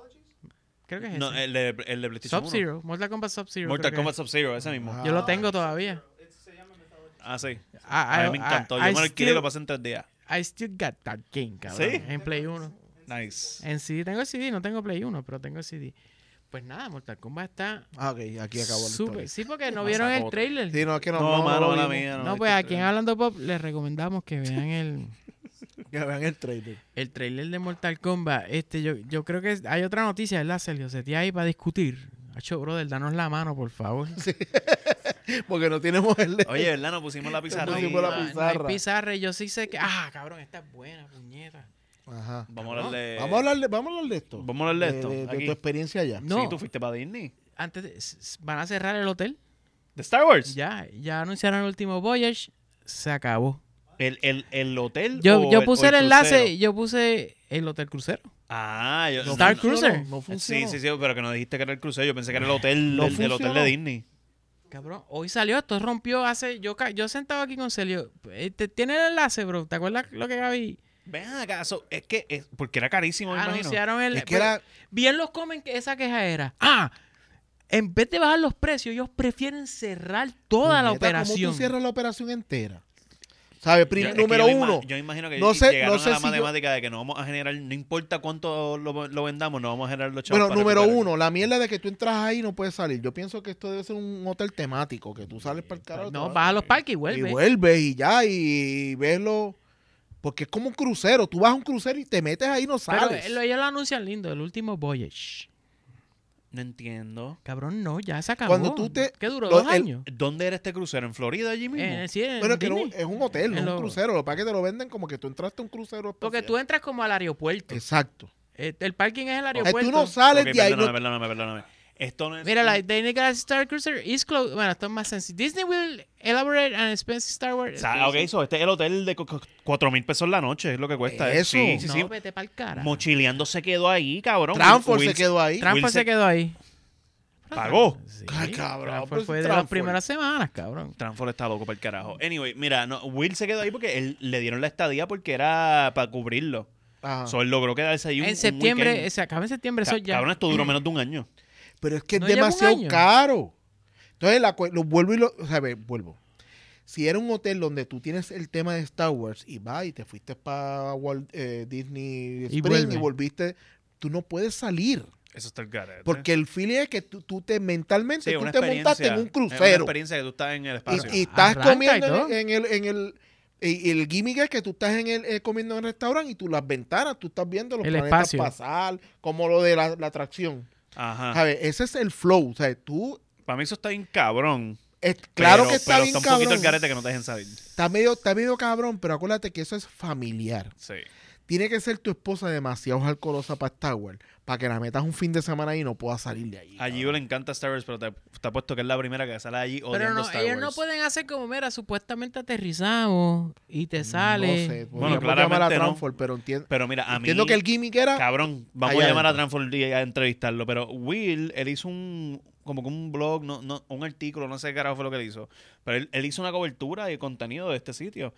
Creo que es ¿verdad? No, ese. el de PlayStation 1. Sub-Zero. Mortal Kombat Sub-Zero. Mortal creo que Kombat es. Sub-Zero, ese mismo. Ah. Yo lo tengo todavía. Ah, sí. I- A mí me I- encantó. I Yo me lo alquilé y still- lo pasé en 3 días. I still got that game, cabrón. ¿Sí? En Play 1. Nice. En CD tengo el CD, no tengo Play 1, pero tengo el CD. Pues nada, Mortal Kombat está Ah, ok, aquí acabó la súper. historia. Sí, porque no vieron el Masacote. trailer. Sí, no, es que no, No, mano, lo mala vimos. mía. No, pues aquí en Hablando Pop les recomendamos que vean Que vean el trailer. el trailer de Mortal Kombat. Yo creo que hay otra noticia, ¿verdad, Sergio? Se te ahí para discutir. Hacho, brother, danos la mano, por favor. Porque no tenemos el... Oye, ¿verdad? Nos pusimos la pizarra. Nos ahí. pusimos la No hay pizarra. pizarra y yo sí sé que... Ah, cabrón, esta es buena, puñeta. Ajá. Vamos a hablar de... Vamos a hablar de esto. Vamos a hablar de esto. De aquí. tu experiencia allá. No. Sí, tú fuiste para Disney. Antes van a cerrar el hotel. ¿De Star Wars? Ya anunciaron el último Voyage. Se acabó. ¿El hotel Yo puse o el enlace, crucero? yo puse el Hotel Crucero. Ah, yo... Star funcionó, Cruiser. No funcionó. Sí, pero que no dijiste que era el crucero. Yo pensé que era el hotel, No el del hotel funcionó. de Disney. Cabrón, hoy salió, esto rompió hace... Yo sentado aquí con Celio. ¿Tiene el enlace, bro? ¿Te acuerdas lo que Gaby? Ven acá, es que... porque era carísimo, me imagino. Anunciaron el... Es que era... Vi en los comments que esa queja era... En vez de bajar los precios, ellos prefieren cerrar toda la Puñeta, ¿cómo operación. tú cierras la operación entera? ¿Sabes? Es que Número yo uno. yo imagino que no sé- llegaron no sé a la si yo- matemática de que no vamos a generar, no importa cuánto lo vendamos, no vamos a generar los chavos. Bueno, para número recuperar. uno, la mierda de que tú entras ahí y no puedes salir. Yo pienso que esto debe ser un hotel temático, que tú sales para el carajo. No, te vas a los parques y y vuelves. vuelves y ya, y veslo. Porque es como un crucero. Tú vas a un crucero y te metes ahí y no Pero sales. ellos lo anuncian lindo, el último Voyage. No entiendo. Cabrón, no, ya se acabó. Cuando tú te- ¿Qué duró? lo- 2 años. ¿Dónde era este crucero? ¿En Florida allí mismo? Sí, en Bueno, que no, Disney. es un hotel, no En es un lo- crucero. Lo que pasa es que te lo venden como que tú entraste a un crucero. Porque espacial. tú entras como al aeropuerto. Exacto. El parking es el O sea, aeropuerto. tú no sales Ok, de ahí. perdóname. Esto no es... Mira, la Disney Galaxy Star Cruiser is closed. Bueno, esto es más sencillo. Disney will elaborate an expensive Star Wars. O sea, ok, este es el hotel de 4,000 pesos la noche, es lo que cuesta. Eso. Sí, sí, no, sí. vete pa'l cara. Mochileando se quedó ahí, cabrón. Transfor Will- se quedó ahí. Transfer Will se quedó ahí. ¿Pagó? Sí, Ay, cabrón, Transfer pues, fue de las Transfer. primeras semanas, cabrón. Transfor está loco para el carajo. Anyway, mira, no, Will se quedó ahí porque él le dieron la estadía porque era para cubrirlo. Ajá. So, él logró quedarse ahí un En septiembre, weekend. se acaba en septiembre, eso ya. Cabrón, esto duró menos de un año. Pero es que es ¿No lleva un demasiado año? caro. Entonces, lo vuelvo y lo... O sea, vuelvo. Si era un hotel donde tú tienes el tema de Star Wars y vas y te fuiste para Disney Y Spring vuelve. y volviste, tú no puedes salir. Eso está el garete. Porque el feeling es que tú te mentalmente, Sí, tú una te montaste en un Es una crucero experiencia que tú estás en el espacio. y estás Arranca y comiendo todo. en el... Y el gimmick es que tú estás comiendo en el restaurante y tú las ventanas, tú estás viendo los El planetas espacio. pasar, como lo de la atracción. Ajá. ¿Sabes? Ese es el flow. O sea, tú... Para mí eso está bien cabrón. Claro pero, que está pero bien está un poquito cabrón. el garete que no te dejen salir. Está medio cabrón, pero acuérdate que eso es familiar. Sí. Tiene que ser tu esposa demasiado alcoholosa para Star Wars, para que la metas un fin de semana ahí y no puedas salir de allí. A Gio le encanta Star Wars, pero te ha puesto que es la primera que sale allí Pero odiando no, Star ellos Wars. no pueden hacer como, mira, supuestamente aterrizamos y te sale. No sé, Bueno, podríamos llamar a claramente no. Transfor, pero Pero mira, a mí... entiendo que el gimmick era... Cabrón, vamos Allá a llamar a adentro. Transfor y a entrevistarlo. Pero Will, él hizo como que un blog, un artículo, no sé qué carajo fue lo que él hizo. Pero él hizo una cobertura de contenido de este sitio.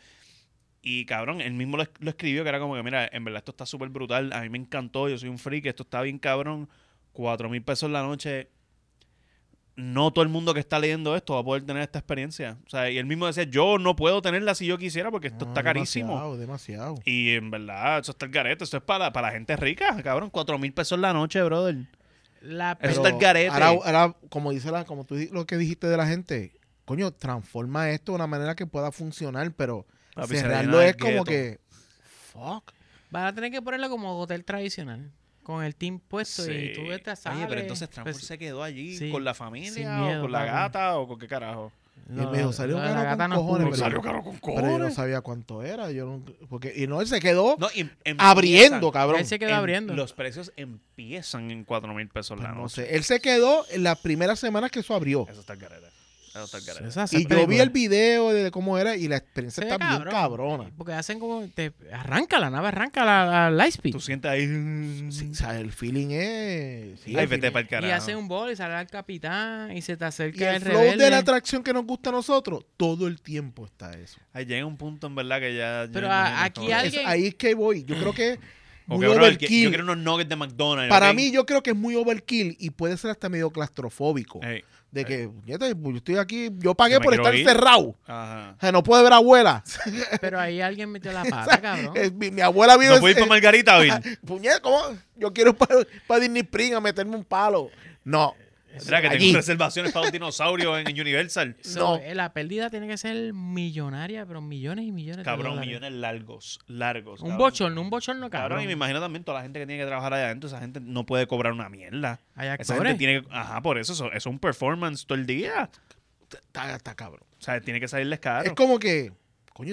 Y cabrón, él mismo lo escribió, que era como que, mira, en verdad esto está súper brutal. A mí me encantó, yo soy un freak, esto está bien cabrón. 4,000 pesos la noche. no todo el mundo que está leyendo esto va a poder tener esta experiencia. O sea, y él mismo decía, yo no puedo tenerla si yo quisiera porque esto está carísimo. Demasiado. Y en verdad, eso está el garete. Eso es para la gente rica, cabrón. 4,000 pesos la noche, brother. Eso está el garete. Ahora, como tú lo que dijiste de la gente, coño, transforma esto de una manera que pueda funcionar, pero Papi, cerrarlo se es como gueto. que, fuck. Vas a tener que ponerlo como hotel tradicional. Con el team puesto y tú vete a sala. Oye, pero entonces Trampol se quedó allí sí, con la sin familia miedo, o con la papi. gata o con qué carajo. Y él me dijo, salió la caro gata con no es cojones. público. Salió caro con Pero yo no cojones. sabía cuánto era. Y no, él se quedó No, abriendo, cabrón. Él se quedó abriendo. Los precios empiezan en 4,000 pesos la Pues no noche. sé. Él se quedó en las primeras semanas que eso abrió. Eso está el garete. Eso está el garete. Eso hace Y yo película. vi el video de cómo era y la experiencia Se ve está bien cabrona. Porque hacen como... arranca la nave, arranca la Lightspeed. Tú sientes ahí... Sí, o sea, el feeling es... sí, Ay, el vete feeling- para el carajo. Y hace un bol y sale al capitán y se te Y acerca el el flow rebelde. de la atracción que nos gusta a nosotros, todo el tiempo está eso. Ahí llega un punto en verdad que ya... Pero yo imagino aquí cómo- alguien- Ahí es que voy. Yo creo que es Ok, muy bro, overkill. yo quiero unos nuggets de McDonald's. Para ¿ok? mí, yo creo que es muy overkill y puede ser hasta medio claustrofóbico. Ey, De que, puñeta, yo estoy aquí, yo pagué Yo me por quiero estar ir. cerrado. ajá. O sea, no puedo ver a abuela. Pero ahí alguien metió la pata, cabrón. Mi abuela vive... ¿No puedo ir para Margarita, Bill? Puñeta, ¿cómo? Yo quiero ir para Disney Spring a meterme un palo. No. Mira que Allí. tengo reservaciones para un dinosaurio en Universal. So, No. la pérdida tiene que ser millonaria, pero millones y millones de Cabrón, dólares. millones largos. Un cabrón. bochorno, Cabrón, cabrón. y me imagino también toda la gente que tiene que trabajar allá adentro. Esa gente no puede cobrar una mierda. Hay Esa actores. gente tiene que... Ajá, por eso es un performance todo el día. Está cabrón. O sea, tiene que salirles caro. Es como que, coño,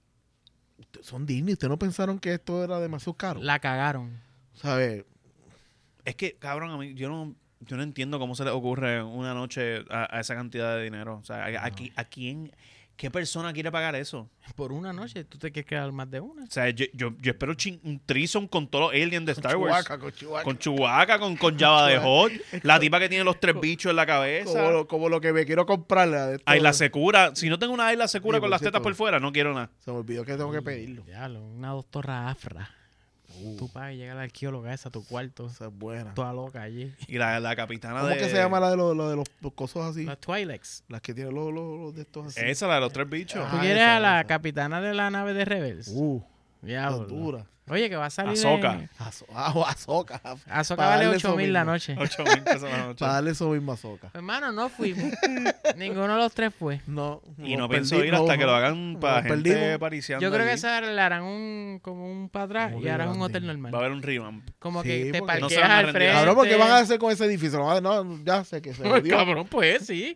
son Disney. ¿Ustedes no pensaron que esto era demasiado caro? La cagaron. ¿Sabes? Es que, cabrón, a mí, yo no entiendo cómo se le ocurre una noche a esa cantidad de dinero. O sea, ¿a quién, qué persona quiere pagar eso? Por una noche, tú te quieres quedar más de una. O sea, yo espero un threesome con todos los aliens de Star Wars. Con Chewbacca. Con Chewbacca, con Jabba de Hutt, la tipa que tiene los 3 bichos en la cabeza. Como lo que me quiero comprar. De esto. Ayla Secura. Si no tengo una Ayla Secura Sí, con por las tetas cierto. por fuera, no quiero nada. Se me olvidó que tengo que pedirlo. Diablo, una doctora afra. Tú pagas y llega la arqueóloga esa a tu cuarto. Esa es buena. Toda loca allí. Y la capitana ¿Cómo de... que se llama la de los cosos así? La Twi'leks. Las que tienen los de estos así. Esa, la de los 3 bichos. ¿Tú Ah, quieres esa, a la esa. capitana de la nave de Rebels? Diablo. Dura. Oye, que va a salir Ahsoka. Azoka. Ahsoka Pa' vale darle eso 8,000 la mismo. noche. 8,000 pesos la noche. Para darle eso mismo a Azoka. Hermano, no fuimos. Ninguno de los tres fue. No. Y no nos pienso perdi- ir hasta no, que lo no. hagan para nos gente perdimos. pariciando Yo creo que allí. esa le harán como un para atrás Un y harán un rebranding. hotel Va a normal. haber un revamp. Como Sí, que te porque no se parqueas van a al rendir. frente. Cabrón, ¿qué van a hacer con ese edificio? No, ya sé que se jodió. Cabrón, pues sí.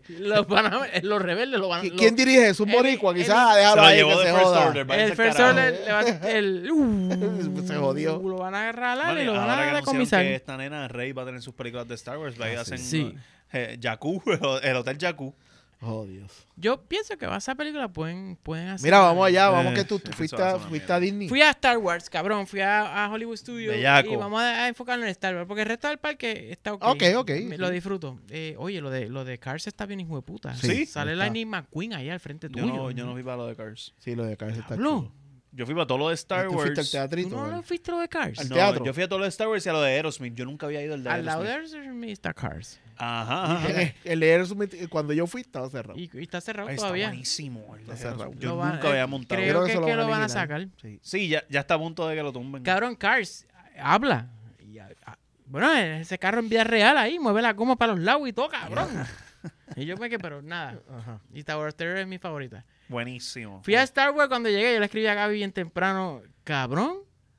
Los rebeldes lo van a... ¿Quién dirige eso? ¿Un el- boricua? el- Quizás, Se déjalo lo ahí llevó que de se First joda. Order. váyanse El al First carajo. Order le va a... Se jodió. Lo van a agarrar Bueno, y y lo van ahora que a anunciaron decomisar. que esta nena Rey va a tener sus películas de Star Wars, va a ir a hacer Sí. Jakku, el Hotel Jakku. Oh, Dios. Yo pienso que esa película pueden hacer... Mira, vamos allá, vamos Eh, que tú eso fuiste va a a, ser una fuiste a Disney. Fui a Star Wars, cabrón. Fui a Hollywood Studios. Bellaco. Y vamos a enfocarnos en Star Wars. Porque el resto del parque está ok. Ok, Lo sí. disfruto. Oye, lo de Cars está bien hijo de puta. Sí. Sale está. Lightning McQueen ahí al frente Yo tuyo. no fui para lo de Cars. Sí, lo de acá está Diablo. chulo. Yo fui para todo lo de Star ¿Tú fuiste al Wars. teatrito? ¿Tú no ¿verdad? fuiste a lo de Cars? Al No, teatro. yo fui a todo lo de Star Wars y a lo de Aerosmith. Yo nunca había ido al de Al lado de Aerosmith. Aerosmith está Cars. Ajá, ajá. El de Aerosmith, cuando yo fui, estaba cerrado. Y está cerrado Ay, está todavía. buenísimo. el de Está cerrado. Aerosmith. Yo Lo van- nunca había montado. Creo que, se lo que van a lo van a eliminar. sacar. Sí. Sí, ya está a punto de que lo tumben. Cabrón, Cars habla. Bueno, ese carro en vida real ahí, mueve la goma para los lados y todo, cabrón. Y yo me quedé, pero nada. Ajá. Y Tower Terror es mi favorita. Buenísimo. Fui a Star Wars cuando llegué, yo le escribí a Gaby bien temprano, cabrón.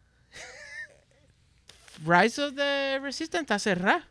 Rise of the Resistance está cerrada.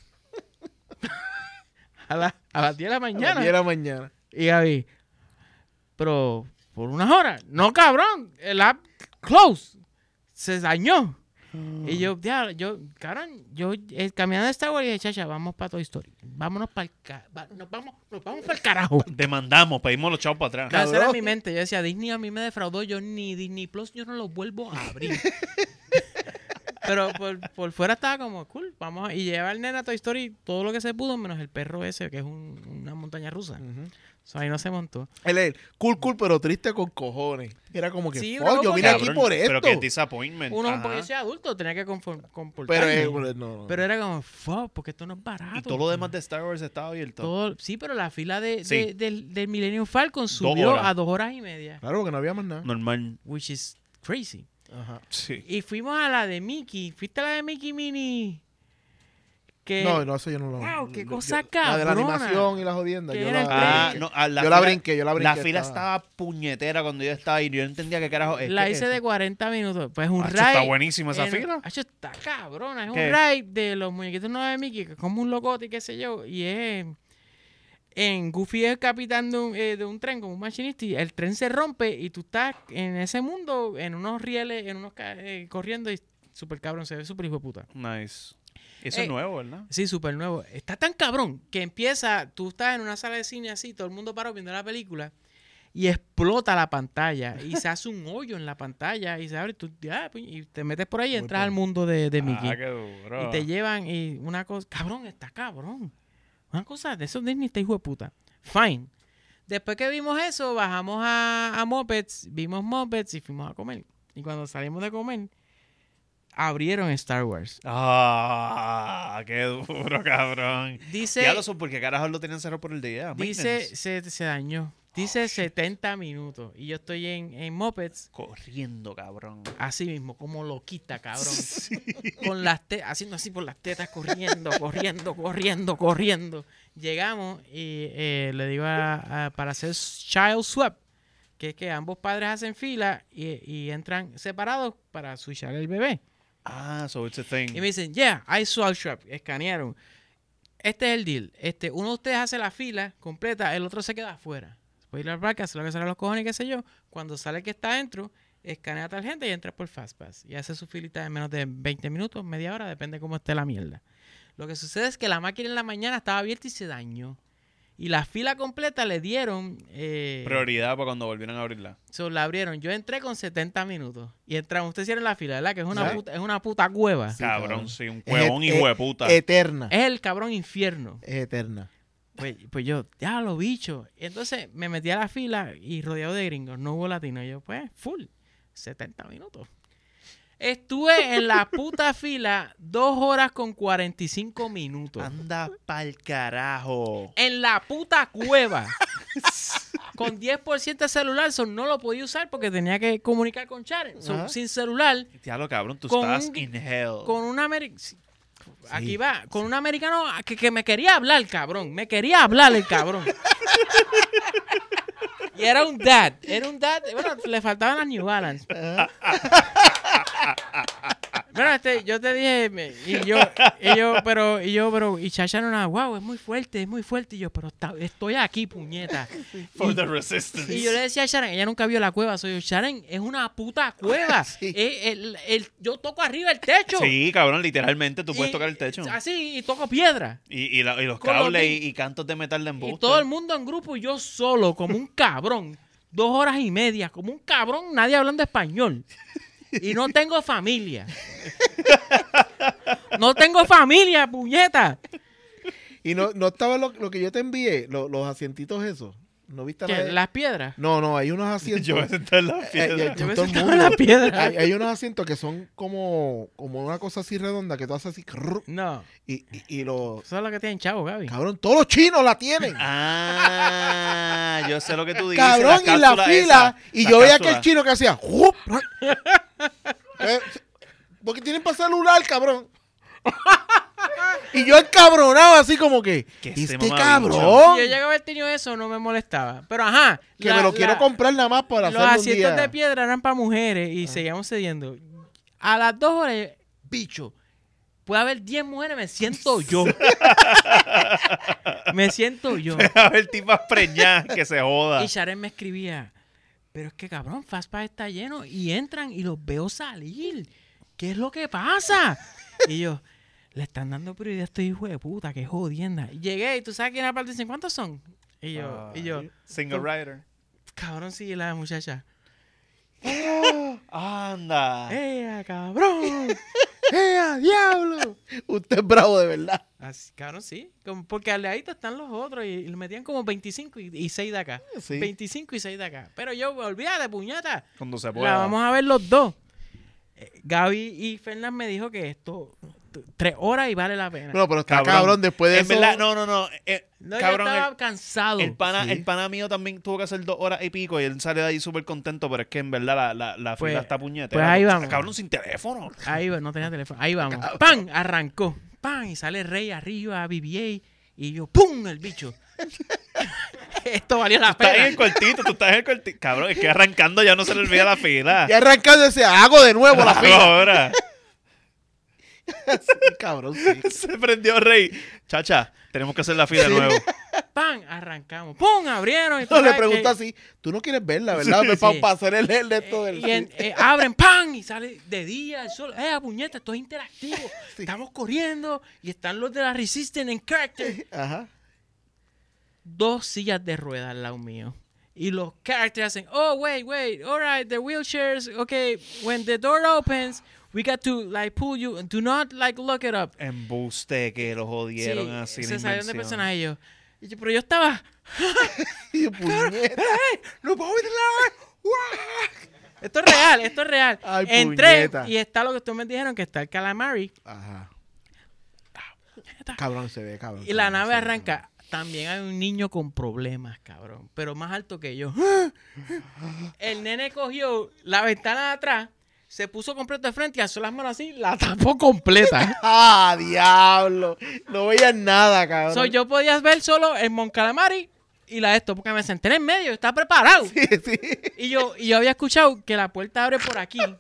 a las 10 de la A las mañana. 10 de la mañana. Y Gaby, pero por unas horas. No, cabrón, el app close. Se dañó. Y yo, cabrón, caminando de Star Wars y dije, chacha, vamos para Toy Story. Vámonos para el nos vamos para el carajo. Demandamos, pedimos los chavos para atrás. Esa era Cabrón. mi mente. Yo decía, Disney a mí me defraudó. Yo ni Disney Plus, yo no lo vuelvo a abrir. Pero por fuera estaba como cool. Vamos y lleva al nene a Toy Story todo lo que se pudo, menos el perro ese, que es una montaña rusa. Ujú. O sea, ahí no se montó. Él es cool, pero triste con cojones. Era como que, Sí, fuck, uno yo como vine que- aquí por esto. Pero que disappointment. Uno, Ajá. porque yo soy adulto, tenía que comportarme. Pero no. Pero era como, fuck, porque esto no es barato. Y todo lo demás de Star Wars estaba abierto. Sí, pero la fila Sí. del Millennium Falcon subió horas. a 2 horas y media. Claro, porque no había más nada. Normal. Which is crazy. Ajá. Sí. Y fuimos a la de Mickey. ¿Fuiste a la de Mickey Mini? Que No, eso yo no lo... Wow, qué yo- cosa La de la cabrona. animación y la jodienda. Que Yo era la, el No, yo la brinqué. La fila estaba puñetera cuando yo estaba ahí. Yo no entendía qué carajo. Es la que hice eso- de 40 minutos. Pues un Acho, ride. está buenísima esa en- fila. Acho, está cabrona. Es ¿Qué? un ride de los muñequitos nuevos de Mickey, que es como un locote y qué sé yo. Y es. En Goofy es el capitán de un tren, como un machinista, y el tren se rompe y tú estás en ese mundo, en unos rieles, corriendo y súper cabrón, se ve súper hijo de puta. Nice. Eso es nuevo, ¿verdad? Sí, súper nuevo. Está tan cabrón que empieza, tú estás en una sala de cine así, todo el mundo parado viendo la película y explota la pantalla y se hace un hoyo en la pantalla y se abre y te metes por ahí y entras al mundo de Mickey. Qué duro. Y te llevan y una cosa, cabrón, está cabrón. Una cosa de esos Disney está hijo de puta. Fine. Después que vimos eso, bajamos a Muppets, vimos Muppets y fuimos a comer. Y cuando salimos de comer, abrieron Star Wars. Qué duro, cabrón. Dice, Ya lo sé, porque carajo lo tenían cerrado por el día. dice se dañó. Dice 70 minutos. Y yo estoy en Muppets, Corriendo, cabrón. así mismo, como loquita, cabrón. Con las haciendo así por las tetas, corriendo. Llegamos y le digo para hacer child swap, que es que ambos padres hacen fila y entran separados para switchar el bebé. So it's a thing. Y me dicen, yeah, I saw swap. Escanearon. Este es el deal. Uno de ustedes hace la fila completa, el otro se queda afuera. Puede ir a la placa, hace lo que sale a los cojones, qué sé yo. Cuando sale el que está adentro, escanea tal gente y entra por FastPass. Y hace su filita en menos de 20 minutos, media hora, depende cómo esté la mierda. Lo que sucede es que la máquina en la mañana estaba abierta y se dañó. Y la fila completa le dieron... Prioridad para cuando volvieran a abrirla. la abrieron. Yo entré con 70 minutos. Y entramos. Ustedes hicieron la fila, ¿verdad? Que es una, ¿Sí? es una puta cueva. Sí, Cabrón, cabrón. sí, un huevón Es- hijo de puta. Eterna. Es el cabrón infierno. Es eterna. Pues yo, ya lo bicho. Y entonces me metí a la fila y rodeado de gringos. No hubo latino. Y yo, pues, full. 70 minutos. Estuve en la puta fila 2 horas con 45 minutos. Anda pa'l carajo. En la puta cueva. Con 10% de celular. No lo podía usar porque tenía que comunicar con Sharon. Ajá. Sin celular. Diablo, cabrón, tú Con estás un- in hell. Con un americano. Aquí va. Con un americano que me quería hablar, cabrón. Me quería hablar el cabrón. Y era un dad. Bueno, le faltaban las New Balance. Bueno, yo te dije, y Chacha no, wow, es muy fuerte. Y yo, pero estoy aquí, puñeta. For the resistance. Y yo le decía a Sharon, ella nunca vio la cueva, soy yo, Sharon, es una puta cueva. Sí. Yo toco arriba el techo. Sí, cabrón, literalmente tú puedes Y- tocar el techo. Así, y toco piedra. Y los Con los cables big- y cantos de metal de embuste. Y todo el mundo en grupo y yo solo, como un cabrón. 2 horas y media, como un cabrón, nadie hablando español. Y no tengo familia. No tengo familia, puñeta. Y no estaba lo que yo te envié, los asientitos esos. ¿No viste ¿Qué, la de- las piedras? No, hay unos asientos. Yo voy a sentar en la piedra. Yo me todo el sentaba mundo. en la piedra. Hay unos asientos que son como una cosa así redonda que tú haces así No, y los... eso es lo que tienen chavo, Gaby. Cabrón, todos los chinos la tienen. Yo sé lo que tú dices. Cabrón, las y la cápsulas fila. esas, Y las yo veía cápsulas. aquel chino que hacía... ¡jup! Porque tienen para celular, cabrón. Y yo encabronado así como que... Que Este este mamabicho. cabrón. Si yo llegaba a haber tenido eso, no me molestaba. Pero ajá. Que me lo quiero comprar nada más para Los hacerlo un asientos día. de piedra eran para mujeres y seguíamos cediendo. A las 2 horas, bicho, puede haber 10 mujeres, me siento yo. Me siento yo. A ver, tipas preñadas que se joda. Y Sharon me escribía, pero es que cabrón, Fastpass está lleno y entran y los veo salir. ¿Qué es lo que pasa? Y yo, le están dando prioridad a este hijo de puta, qué jodienda. Y llegué y tú sabes que en la parte dicen, ¿cuántos son? Y yo, Single rider. cabrón, sí, la muchacha. Anda. Cabrón! diablo! Usted es bravo de verdad. Así, cabrón, sí. Porque al ladito están los otros y le metían como 25 y 6 de acá. Sí. 25 y 6 de acá. Pero yo, olvídate, puñeta. Cuando se La pueda. vamos a ver los dos. Gaby y Fernan me dijo que esto 3 horas y vale la pena. No, pero está cabrón después de En eso. verdad, no. No, Cabrón, yo estaba cansado. el pana Sí. mío también tuvo que hacer 2 horas y pico y él sale de ahí súper contento, pero es que en verdad la Pues- fila está puñetera. pues ahí vamos. Cabrón, sin teléfono. Ahí va, no tenía teléfono. Ahí vamos. ¡Pam! Arrancó. ¡Pam! Y sale Rey arriba, BB-8. Y yo, ¡pum! El bicho. Esto valió la Estás en pena. el cuartito, tú estás en el cuartito. Cabrón, es que arrancando ya no se le olvida la fila. Y arrancando ese, hago de nuevo la fila. Ahora. Sí, cabrón, sí. Se prendió Rey. Chacha, tenemos que hacer la fila de nuevo. ¡Pam! Arrancamos. ¡Pum! Abrieron. Y tú No, le sabes pregunto que- así, tú no quieres verla, ¿verdad? Sí. Para hacer el de esto del... Abren, ¡pam! Y sale de día el sol. Puñeta! Esto es interactivo. Sí. Estamos corriendo y están los de la Resistance en character. Ajá. 2 sillas de ruedas al lado mío. Y los characters hacen, oh, wait, all right, the wheelchairs, okay, when the door opens, we got to, like, pull you, do not, like, look it up. Embuste que lo jodieron Sí, así. se la salieron de invención. personaje ellos. Pero yo estaba, Y yo, puñeta. no puedo meter la... Esto es real. Ay, Entré puñeta. y está lo que ustedes me dijeron, que está el calamari. Ajá. Cabrón se ve, cabrón. Y la se ve, nave se ve, arranca. También hay un niño con problemas, cabrón. Pero más alto que yo. El nene cogió la ventana de atrás, se puso completo de frente y alzó las manos así, la tapó completa. ¡Ah, diablo! No veías nada, cabrón. So, yo podía ver solo el Mon Calamari y la de esto, porque me senté en el medio, estaba preparado. Sí, sí. Y yo había escuchado que la puerta abre por aquí. No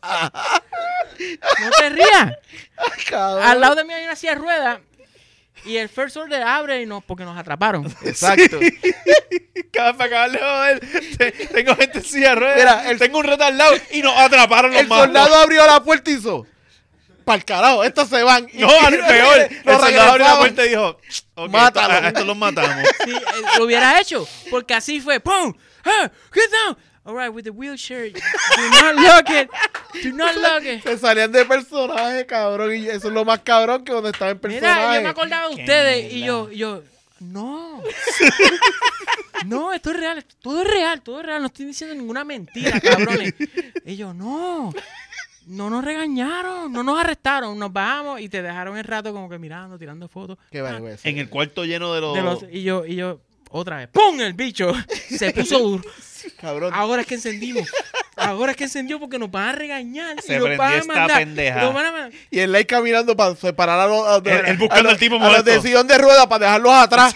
te rías. Cabrón. Al lado de mí hay una silla de ruedas y el First Order abre y porque nos atraparon. Exacto. Para acabar de joder, tengo gente en silla de ruedas, Mira, tengo un retardado y nos atraparon los El malos. soldado abrió la puerta y hizo... Pa'l carajo, estos se van. No, peor. El soldado abrió la regresaban. puerta y dijo, ok, Mátalo. estos los matamos. Sí, lo hubiera hecho, porque así fue. ¡Pum! Get down! All right, with the wheelchair, do not look it. Do not look it. Se salían de personaje, cabrón. Y eso es lo más cabrón que donde estaba en personaje. Mira, yo me acordaba de Qué ustedes y mierda. yo, no. No, esto es real, todo es real. No estoy diciendo ninguna mentira, cabrones. Y yo, no nos regañaron, no nos arrestaron, nos bajamos y te dejaron el rato como que mirando, tirando fotos. Qué vergüenza. En el cuarto lleno de los... Y yo, otra vez, ¡pum! El bicho se puso duro. Cabrón. Ahora es que encendimos. Ahora es que encendió porque nos van a regañar. Se y nos prendió van a esta mandar. pendeja. Nos van a mandar. Y el like caminando para separar a los... Él buscando al tipo a los de muerto. sillón de ruedas para dejarlos atrás.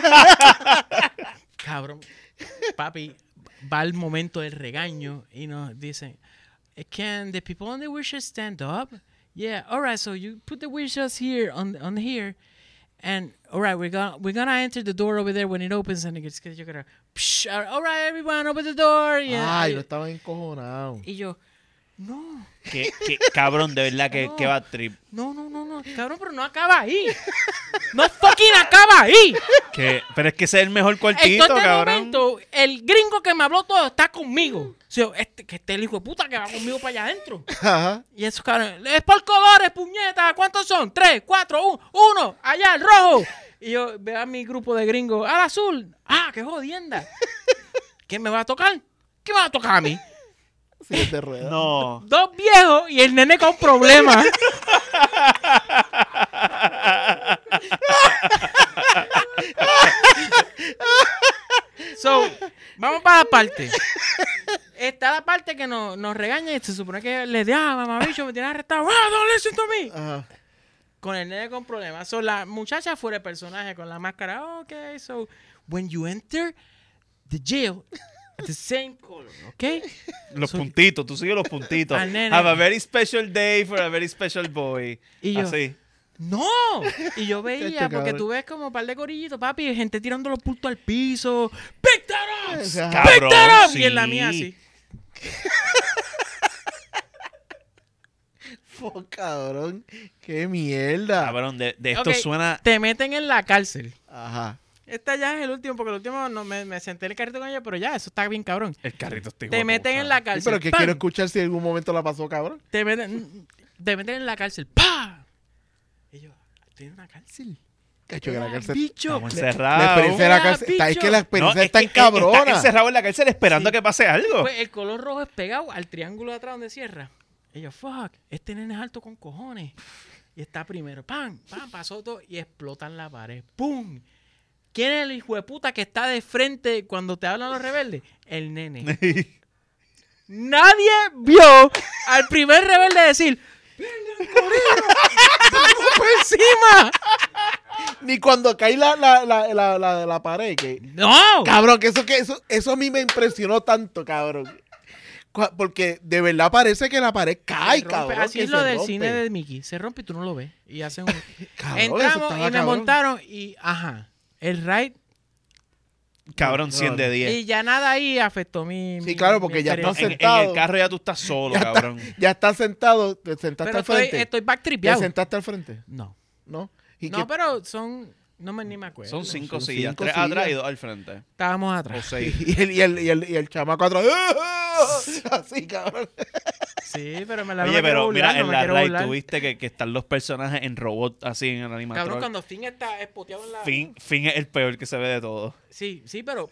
Cabrón, papi, va el momento del regaño y nos dicen, can the people on the wheelchair stand up? Yeah, all right, so you put the wheelchairs here, on here, and all right, we're gonna enter the door over there when it opens, and it's you're gonna, psh, all right, everyone, open the door. Yeah, Ay, yo estaba encojonado. y yo, no, Cabrón, de verdad que No. que va trip. no, cabrón, pero no acaba ahí. No fucking acaba ahí. Pero es que ese es el mejor En cuartito, todo este cabrón. momento, el gringo que me habló todo está conmigo. O sea, que este el hijo de puta que va conmigo para allá adentro. Ajá. Y esos cabrones, es por colores, puñeta. ¿Cuántos son? 3, 4, 1, allá, el rojo. Y yo veo a mi grupo de gringos, al azul. ¡Qué jodienda! ¿Quién me va a tocar? ¿Qué me va a tocar a mí? Sillón de ruedas. No. 2 viejos y el nene con problemas. So, vamos para la parte. Está la parte que nos regaña y se supone que le dice, mamabicho, me tienes arrestado. Don't listen to me. Ajá. Con el nene con problemas. So, la muchacha fuera de personaje con la máscara. Ok, so, when you enter the jail, the same color, ok? Los puntitos, tú sigues los puntitos. Al nene. Have a very special day for a very special boy. Y yo, Así. ¡no! Y yo veía, porque tú ves como un par de corillitos, papi, gente tirando los bultos al piso. ¡Pick that up! Ajá. ¡Pick Cabrón, that up! sí. Y en la mía así. Oh, cabrón. Qué mierda. Cabrón, de esto Ok, suena... Te meten en la cárcel. Ajá. Esta ya es el último, porque el último no me senté en el carrito con ella, pero ya, eso está bien cabrón. El carrito está Te meten en la cárcel. Sí, pero que ¡pam! quiero escuchar si en algún momento la pasó, cabrón. Te meten... te meten en la cárcel. ¡Pah! Y yo, estoy en una cárcel. Cacho, que la cárcel... Estamos Bicho. La encerrados. experiencia de la Ah, cárcel... Es que la No, experiencia es está que en cabrona. Está encerrado en la cárcel esperando Sí. a que pase algo. Pues el color rojo es pegado al triángulo de atrás donde cierra. Y yo, fuck, este nene es alto con cojones. Y está primero, pam, pam, pasó todo y explotan la pared. ¡Pum! ¿Quién es el hijo de puta que está de frente cuando te hablan los rebeldes? El nene. Nadie vio al primer rebelde decir, ¡vengan, corillo! ¡Vamos por encima! Ni cuando cae la pared. Que... ¡No! Cabrón, eso a mí me impresionó tanto, cabrón. Porque de verdad parece que la pared cae, Se rompe. cabrón. Así que es lo se del rompe. cine de Mickey. Se rompe y tú no lo ves. Y hacen un... Cabrón, eso Entramos estaba y me cabrón. montaron y, ajá, el ride. Cabrón, 100 de 10. Y ya nada ahí afectó mi... Sí, claro, porque ya experiencia. En sentado. el carro ya tú estás solo, Ya cabrón. Ya estás sentado, te sentaste Pero al frente. estoy ¿Te backtripeado. sentaste al frente? No. ¿No? ¿Y No, qué- pero son... No me ni me acuerdo. Son 5 son sillas, cinco 3 sillas. atrás y 2 al frente. Estábamos O atrás. 6. y el chamaco atrás. Así, cabrón. Sí, pero me la Oye, no me quiero pero burlar, mira, no en me la quiero ride burlar. tuviste que están los personajes en robot así en el animatronic. Cabrón, cuando Finn está espoteado en la... Finn es el peor que se ve de todo. Sí, sí, pero...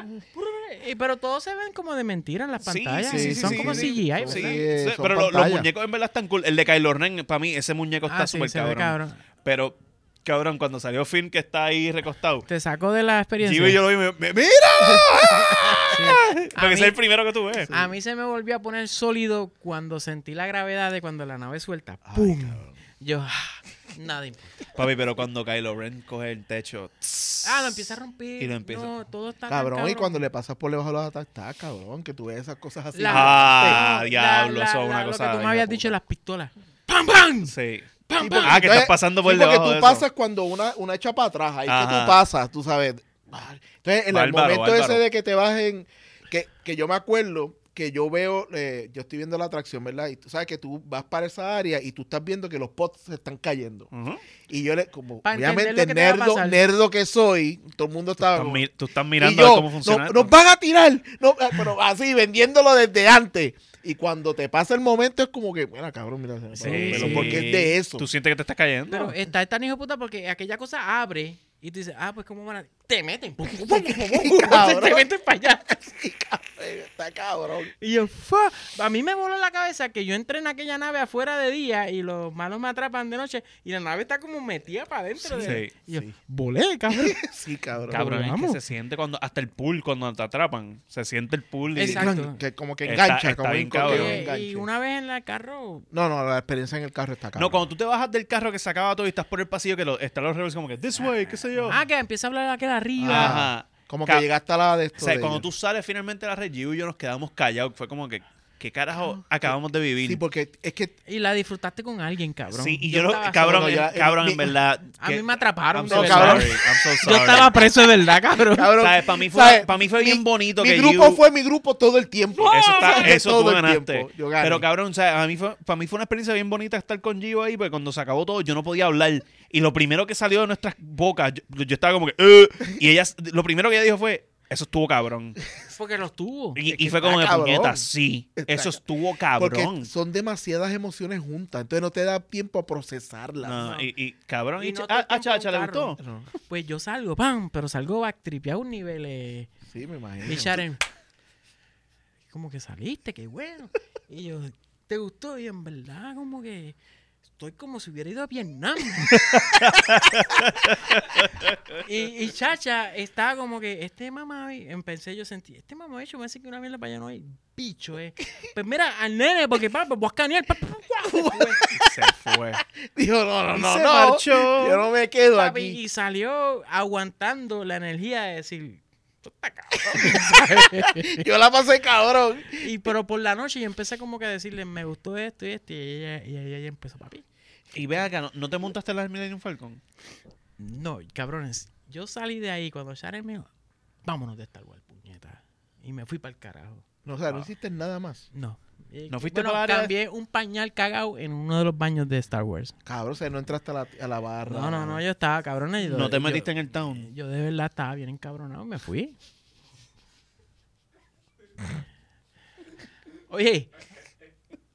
Pero todos se ven como de mentira en las Sí, pantallas. sí, sí, Son sí, como sí. CGI, ¿verdad? Sí, Sí, son pero los pantallas. muñecos en verdad están cool. El de Kylo Ren, para mí, ese muñeco está Ah, sí, súper se ve cabrón. cabrón. Pero, cabrón, cuando salió Finn que está ahí recostado, Te sacó de la experiencia. Gio y yo lo vi y ¡mira! Sí. Porque A es mí- el primero que tú ves. A mí se me volvió a poner sólido cuando sentí la gravedad de cuando la nave suelta. ¡Pum! Yo, nada importa. Papi, pero cuando Kylo Ren coge el techo... Lo empieza a romper. Y lo empieza- No, todo está tan Cabrón, y cuando le pasas por debajo de los ataques, está cabrón, que tú ves esas cosas así. Diablo, eso es una lo cosa que tú me hija habías puta. dicho, las pistolas. ¡Pam, pam! Sí. ¡Pam, Sí, pam! porque- Ah, que estás pasando por sí, porque debajo tú de eso. pasas cuando una echa para atrás, ahí que Ajá. tú pasas, tú sabes. Entonces, en el Bárbaro, momento bárbaro. ese de que te bajen, que yo me acuerdo que yo veo, yo estoy viendo la atracción, ¿verdad? Y tú sabes que tú vas para esa área y tú estás viendo que los pots se están cayendo. Ujú. Y yo como Pa' entender obviamente lo que te va a pasar. nerdo que soy, todo el mundo estaba como, Tú estás y mirando a ver yo, cómo funciona esto. nos van a tirar, no, pero así, vendiéndolo desde antes. Y cuando te pasa el momento es como que, mira, cabrón, mira, pero porque es de eso. Tú sientes que te estás cayendo. Pero está tan hijo de puta porque aquella cosa abre y tú dices, pues ¿cómo van a...? Te meten. Pum, pum, pum, pum, pum, pum, Cabrón. te meten para allá. Sí, cabrón, está cabrón. Y yo, ¡fua! A mí me voló la cabeza que yo entré en aquella nave afuera de día y los malos me atrapan de noche y la nave está como metida para adentro. Sí, Y yo, sí. volé, cabrón. Sí, cabrón. Cabrón, es que vamos. se siente cuando... Hasta el pool, cuando te atrapan. Se siente el pool. Y, Exacto. Que como que Está- engancha, está como bien un cabrón. coqueo, Y enganche. una vez en el carro, No, la experiencia en el carro está cabrón. No, cuando tú te bajas del carro que se acaba todo y estás por el pasillo que están los rebeldes como que this way, qué sé yo. que empieza a hablar aquel arriba. Ajá. Como Ca- que llegaste a la de esto. O sea, de cuando ellos. tú sales finalmente de la red, Gio y yo nos quedamos callados. Fue como que, ¿qué carajo acabamos de vivir? Sí, porque es que Y la disfrutaste con alguien, cabrón. Sí, y yo no, estaba cabrón, solo, ya, cabrón, mi- en verdad. A mí me atraparon, I'm de so verdad. sorry, I'm so Yo sorry. estaba preso de verdad, cabrón. cabrón, ¿Sabes? Para mí ¿sabes? fue bien bonito mi que grupo Gio- fue mi grupo todo el tiempo. Eso Todo tú el ganaste. tiempo, yo gané. Pero cabrón, o sea, para mí fue una experiencia bien bonita estar con Gio ahí, porque cuando se acabó todo, yo no podía hablar. Y lo primero que salió de nuestras bocas, yo estaba como que, y ella, lo primero que ella dijo fue, eso estuvo cabrón. Porque los tuvo. Y fue como está de cabrón. puñeta, sí, Está eso estuvo Porque cabrón. son demasiadas emociones juntas. Entonces no te da tiempo a procesarlas. No, y cabrón, Y y, no a todo el tiempo Chacha en le un carro. gustó. No, Pues yo salgo, pam, pero salgo backtripeado a un nivel. sí, me imagino. Y Sharon, como que saliste, qué bueno. Y yo, ¿te gustó? Y en verdad, como que estoy como si hubiera ido a Vietnam. y Chacha estaba como que, empecé yo sentí, este mamá hecho me hace que una mierda para allá no hay bicho, Pues mira, al nene, porque papá, voy a escanear. Se fue. Dijo, no, Y no, se no. marchó. Yo no me quedo Papi, aquí. y salió aguantando la energía de decir, tú estás cabrón. Yo la pasé cabrón. Pero por la noche yo empecé como que a decirle, me gustó esto y esto, y ella empezó, papi. Y ve acá, ¿no te montaste en la Millennium Falcon? No, cabrones, yo salí de ahí cuando Sharon me dijo, vámonos de Star Wars, puñeta. Y me fui para el carajo. No, o sea, no hiciste nada más. No. ¿No fuiste Bueno, para el área? cambié un pañal cagado en uno de los baños de Star Wars. Cabrón, o sea, no entraste a la barra. No, yo estaba cabrón. ¿No te metiste en el town? Yo de verdad estaba bien encabronado, me fui. Oye,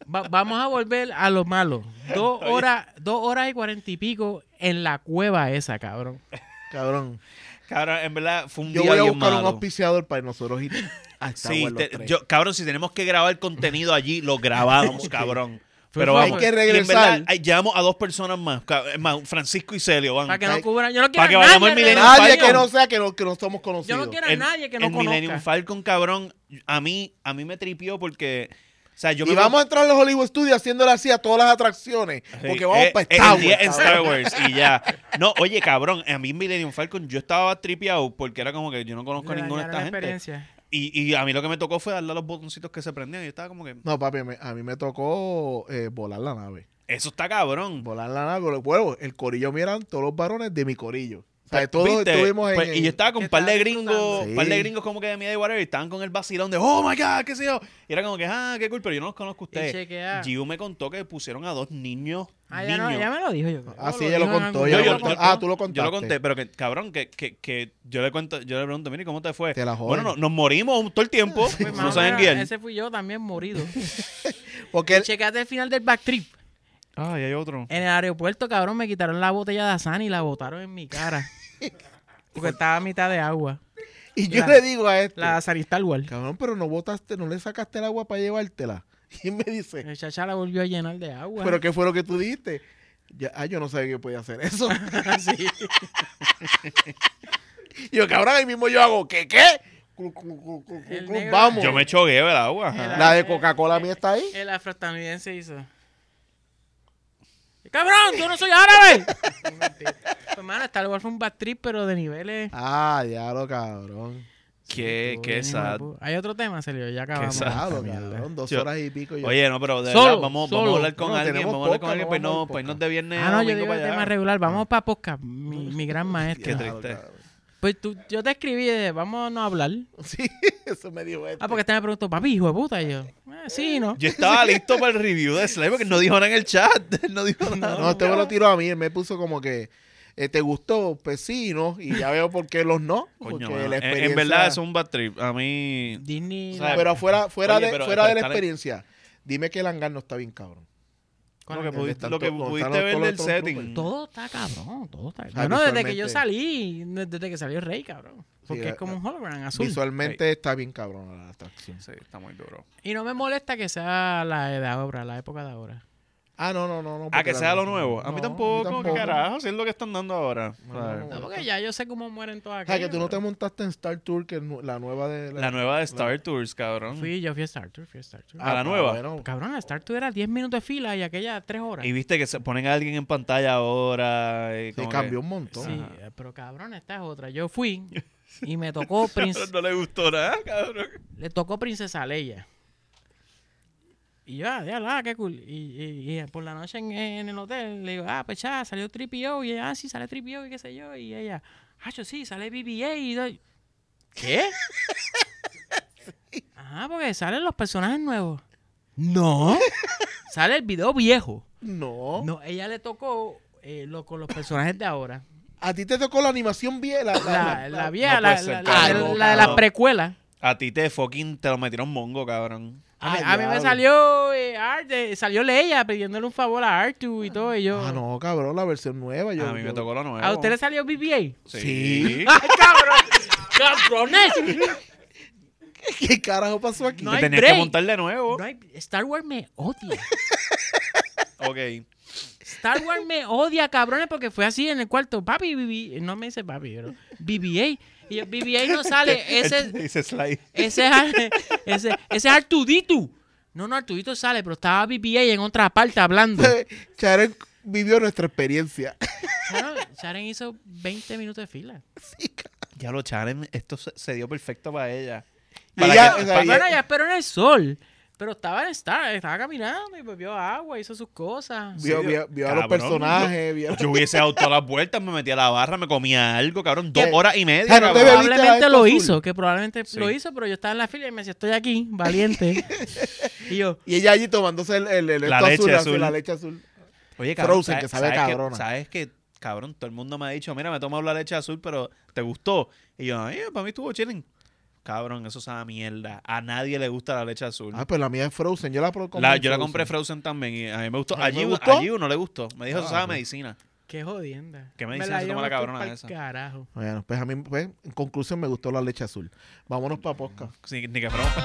Vamos a volver a lo malo. 2 horas y 40 y pico en la cueva esa, cabrón. Cabrón. Cabrón, en verdad fue un Yo día voy a bien buscar un malo. auspiciador para nosotros ir a Star Sí, Wars los tres. cabrón, si tenemos que grabar contenido allí, lo grabamos, cabrón. Fue Pero fuego. vamos. Hay que Y en regresar. verdad, llevamos a 2 personas más. Es más, Francisco y Celio van. Para que no Ay, cubran. Yo no para quiero que a vayamos nadie. al Millennium alrededor. Nadie Falcon. que no sea que no somos Yo conocidos. no quiero a nadie que no el Millennium conozca. Falcon, cabrón, a mí me tripió porque... O sea, yo Y me vamos a entrar a los Hollywood Studios haciéndole así a todas las atracciones. Porque vamos para Star el día Wars. en Star Wars y ya. No, oye, cabrón, a mí en Millennium Falcon yo estaba tripeado porque era como que yo no conozco a Le ninguna de dañaron esta la gente. experiencia. Y a mí lo que me tocó fue darle a los botoncitos que se prendían y yo estaba como que... No, papi, a mí me tocó volar la nave. Eso está cabrón. Volar la nave. Bueno, el corillo mío eran todos los varones de mi corillo. O sea, todos ¿Viste? estuvimos Pues, en... y yo estaba con que un par de estaban gringos, disfrutando. par de Sí. gringos como que de mí de whatever, y estaban con el vacilón de oh my god, qué sé yo. Y era como que, qué cool, pero yo no los conozco a ustedes. chequea. Giu me contó que pusieron a 2 niños. Ya, no, ya me lo dijo yo. Ah, sí, Lo ella lo dijo en contó. algún ella Yo- lo yo- contó. yo- Tú lo contaste. Yo lo conté, pero que cabrón, que yo le pregunto, mira, ¿cómo te fue? Te la joden. Bueno, nos morimos todo el tiempo, Pues, no más o saben menos, guiar. ese fui yo también morido. Porque él- Checate el final del backtrip. Ay, hay otro. En el aeropuerto, cabrón, me quitaron la botella de Asani y la botaron en mi cara. Porque estaba a mitad de agua. y yo la- le digo a este, La Asani Star Wars. cabrón, pero no botaste, no le sacaste el agua para llevártela. Y él me dice, El chacha la volvió a llenar de agua. ¿pero qué fue lo que tú dijiste? Yo no sabía que podía hacer eso. Sí. Y yo, cabrón, ahí mismo yo hago, ¿qué? Clu, clu, clu, clu, El clu, negro- vamos. Yo me chogué el agua. El- ajá. La de Coca-Cola mía está ahí. El afroestadounidense hizo. ¡Cabrón! ¡Yo no soy árabe! Pues, mano, Star Wars fue un bad trip, pero de niveles. Ah, diablo, cabrón. Qué Estuvo bien, sad. hijo de pu- Hay otro tema, Sergio. Ya acabamos. sad. Diablo, Esta mierda. cabrón. 2 Yo- horas y pico. Oye, no, pero de Solo, verdad, vamos solo. a hablar con No, alguien, tenemos vamos a hablar con podcast, alguien, no pues vamos no, al pues no podcast. de viernes Ah, a no, yo domingo digo el para tema allá. regular. Vamos para podcast. Mi gran maestro. Qué Diablo, triste. cabrón. Pues yo te escribí de vamos a no hablar. Sí, eso me dijo este. Ah, porque este me preguntó, papi, hijo de puta. Y yo, sí, ¿no? Yo estaba listo para el review de Slime porque no dijo nada en el chat. No dijo nada. No, este me lo tiró a mí. Él me puso como que, ¿te gustó? Pues sí, ¿no? Y ya veo por qué los no. Porque Coño, mano, la en experiencia... verdad es un bad trip. A mí... Disney. O sea, Pero fuera Oye, de, pero fuera de la estar en- experiencia, dime que el hangar no está bien cabrón. Lo que el pudiste, de lo que tanto- pudiste están ver todos del los setting. Stormtroopers. Todo está cabrón, todo está sea, cabrón. No, desde que yo visualmente- salí, desde que salió el rey, cabrón. Porque Sí, es como un hologram azul. Visualmente está bien cabrón la atracción. Sí, está muy duro. Y no me molesta que sea la de ahora, la época de ahora. Ah, no. A porque que la- sea lo nuevo. A mí No, tampoco. ¿Qué carajo? Si es lo que están dando ahora. No, ¿sabes? no, No, porque ya yo sé cómo mueren todas O sea, que aquellas, tú no te pero- montaste en Star Tour, que es la nueva de... La nueva de Star Tours, cabrón. Yo fui a Star Tour, fui a Star Tour. ¿A la nueva? Bueno, Cabrón, a Star Tour era 10 minutos de fila y aquella 3 horas. Y viste que se ponen a alguien en pantalla ahora. Y sí, como cambió que- un montón. Sí, Ajá. pero cabrón, esta es otra. Yo fui y me tocó No le gustó nada, cabrón. le tocó Princesa Leia. Y yo, qué cool. Y por la noche en el hotel le digo, pues ya, salió 3PO. Y ella, sí, sale 3PO y qué sé yo. Y ella, sí, sale BB-8. Y yo, ¿qué? Ajá, porque salen los personajes nuevos. No. Sale el video viejo. No. No, ella le tocó con los personajes de ahora. A ti te tocó la animación vieja. La vieja, no puede ser, la cabrón. de las precuelas. A ti te lo metieron mongo, cabrón. A mí me diablo. salió salió Leia pidiéndole un favor a Artu y todo. Y yo, Ah, no, cabrón, la versión nueva. A mí me tocó lo nuevo. ¿a usted le salió BB-8? Sí. ¡Ay, cabrón! ¡Cabrones! ¿Qué carajo pasó aquí? No Te hay tenías break. que montar de nuevo. Star Wars me odia. Ok. Star Wars me odia, cabrones, porque fue así en el cuarto. Papi, no me dice papi, pero BB-8. Y yo, BB-8 no sale. Dice Sly. Ese es Artudito. No, Artudito sale, pero estaba BB-8 en otra parte hablando. Sharon vivió nuestra experiencia. Sharon hizo 20 minutos de fila. Ya lo Charen, esto se dio perfecto para ella. Y Para ella, que- o sea, Bueno, ella esperó en el sol. Pero estaba caminando y bebió agua, hizo sus cosas. vio a los Cabrón, personajes. Vio... Yo hubiese dado todas las vueltas, me metía a la barra, me comía algo, cabrón. 2 ¿Qué? horas y media. Ah, no te cabrón. bebiste Probablemente la lo azul. hizo, que probablemente Sí. lo hizo, pero yo estaba en la fila y me decía, estoy aquí, valiente. Y yo, Y ella allí tomándose el La esto leche así, azul. la leche azul. Oye, Frozen, que sabe ¿sabes cabrona. ¿Sabes que, cabrón? Todo el mundo me ha dicho, mira, me he tomado la leche azul, pero ¿te gustó? Y yo, para mí estuvo chilling. Cabrón, eso sabe a mierda. A nadie le gusta la leche azul. Ah, pues la mía es Frozen. Yo la compré Yo la compré Frozen también y a mí me gustó. ¿A mí me Allí gustó? no le gustó. Me dijo, eso sabe a pues. medicina. Qué jodienda. ¿Qué medicina se toma la cabrona esa? Carajo. Bueno, pues a mí, pues, en conclusión, me gustó la leche azul. Vámonos para podcast. Sí, ni que fuéramos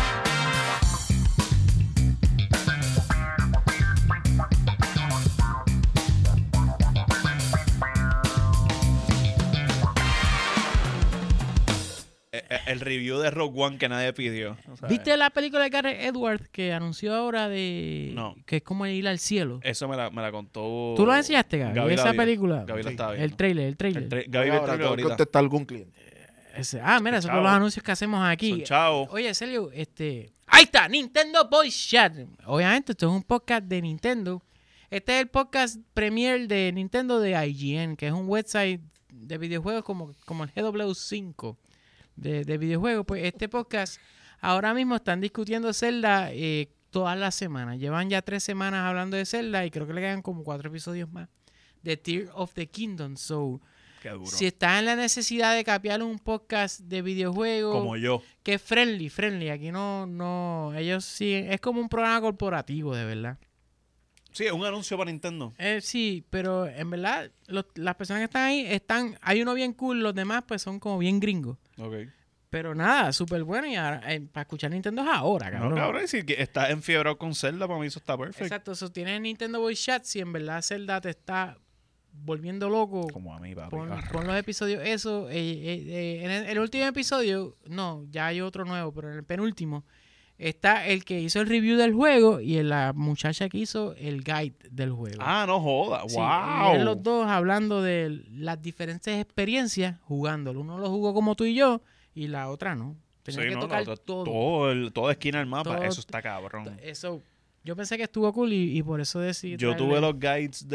el review de Rogue One que nadie pidió. O sea, ¿Viste la película de Gareth Edwards que anunció ahora de... No. Que es como ir al cielo? Eso me la contó. ¿Tú lo enseñaste, Gaby? Gaby la Esa vio. película. Gaby la Sí. estaba viendo. El trailer. Gaby vio el Ahora, trailer tengo que ahorita. contestar a algún cliente. Mira, esos son Chavo. los anuncios que hacemos aquí. Son chavos. Oye, Celio, ahí está, Nintendo Voice Chat. Obviamente, esto es un podcast de Nintendo. Este es el podcast premier de Nintendo de IGN, que es un website de videojuegos como el GW5 de videojuegos. Pues este podcast, ahora mismo están discutiendo Zelda todas las semanas. Llevan ya 3 semanas hablando de Zelda y creo que le quedan como 4 episodios más de Tears of the Kingdom. So, Qué duro. si estás en la necesidad de capear un podcast de videojuegos Como yo. que es friendly, aquí no, ellos sí, es como un programa corporativo, de verdad. Sí, es un anuncio para Nintendo. Sí, pero en verdad, las personas que están ahí, hay uno bien cool, los demás pues son como bien gringos. Ok. Pero nada, súper bueno y ahora, para escuchar Nintendo es ahora, cabrón. No, cabrón, si estás enfiebrado con Zelda, para mí eso está perfecto. Exacto, eso tienes Nintendo Voice Chat, si en verdad Zelda te está volviendo loco. Como a mí, papi. Pon los episodios, eso, en el último episodio, no, ya hay otro nuevo, pero en el penúltimo, está el que hizo el review del juego y la muchacha que hizo el guide del juego. Ah, no joda. Sí, Wow. y los dos hablando de las diferentes experiencias jugándolo. Uno lo jugó como tú y yo y la otra no. Tenía Sí, que no, tocar la otra- todo. toda esquina del mapa. Todo- Eso está cabrón. Eso, yo pensé que estuvo cool y por eso decidí Yo traerle- tuve los guides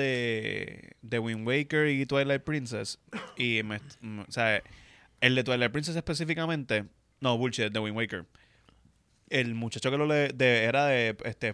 de Wind Waker y Twilight Princess. Y o sea, el de Twilight Princess específicamente. No, bullshit, de Wind Waker. El muchacho que era de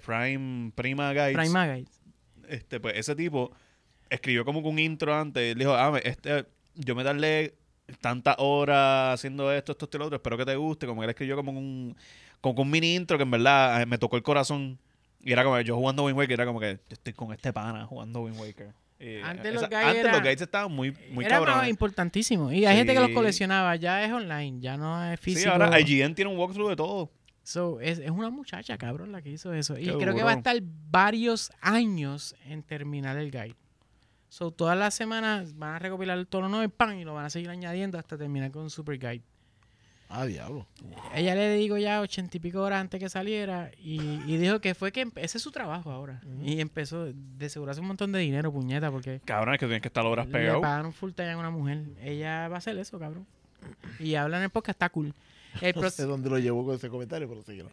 Prima Guides. Prima Guide. Pues ese tipo escribió como que un intro antes. Él dijo, yo me tardé tantas horas haciendo esto y lo otro. Espero que te guste. Como que él escribió como un mini intro que en verdad me tocó el corazón. Y era como yo jugando Wind Waker, era como que yo estoy con este pana jugando Wind Waker. Y Antes los guides los guides estaban muy Era más cabrones. importantísimo. Y hay gente que los Sí. coleccionaba. Ya es online, ya no es físico. Sí, ahora IGN tiene un walkthrough de todo. So, es una muchacha, cabrón, la que hizo eso. Y Qué creo que duro. va a estar varios años en terminar el guide. So, todas las semanas van a recopilar todo lo nuevo y ¡pam! Y lo van a seguir añadiendo hasta terminar con un super guide. Ah, diablo. Ella le digo ya 80 y pico horas antes que saliera y dijo que ese es su trabajo ahora. Y empezó de asegurarse un montón de dinero, puñeta, porque Cabrón, es que tienes que estar horas le pegado. pagaron full time a una mujer. Ella va a hacer eso, cabrón. Y habla en el podcast, está cool. El No sé dónde lo llevó con ese comentario, pero síguelo.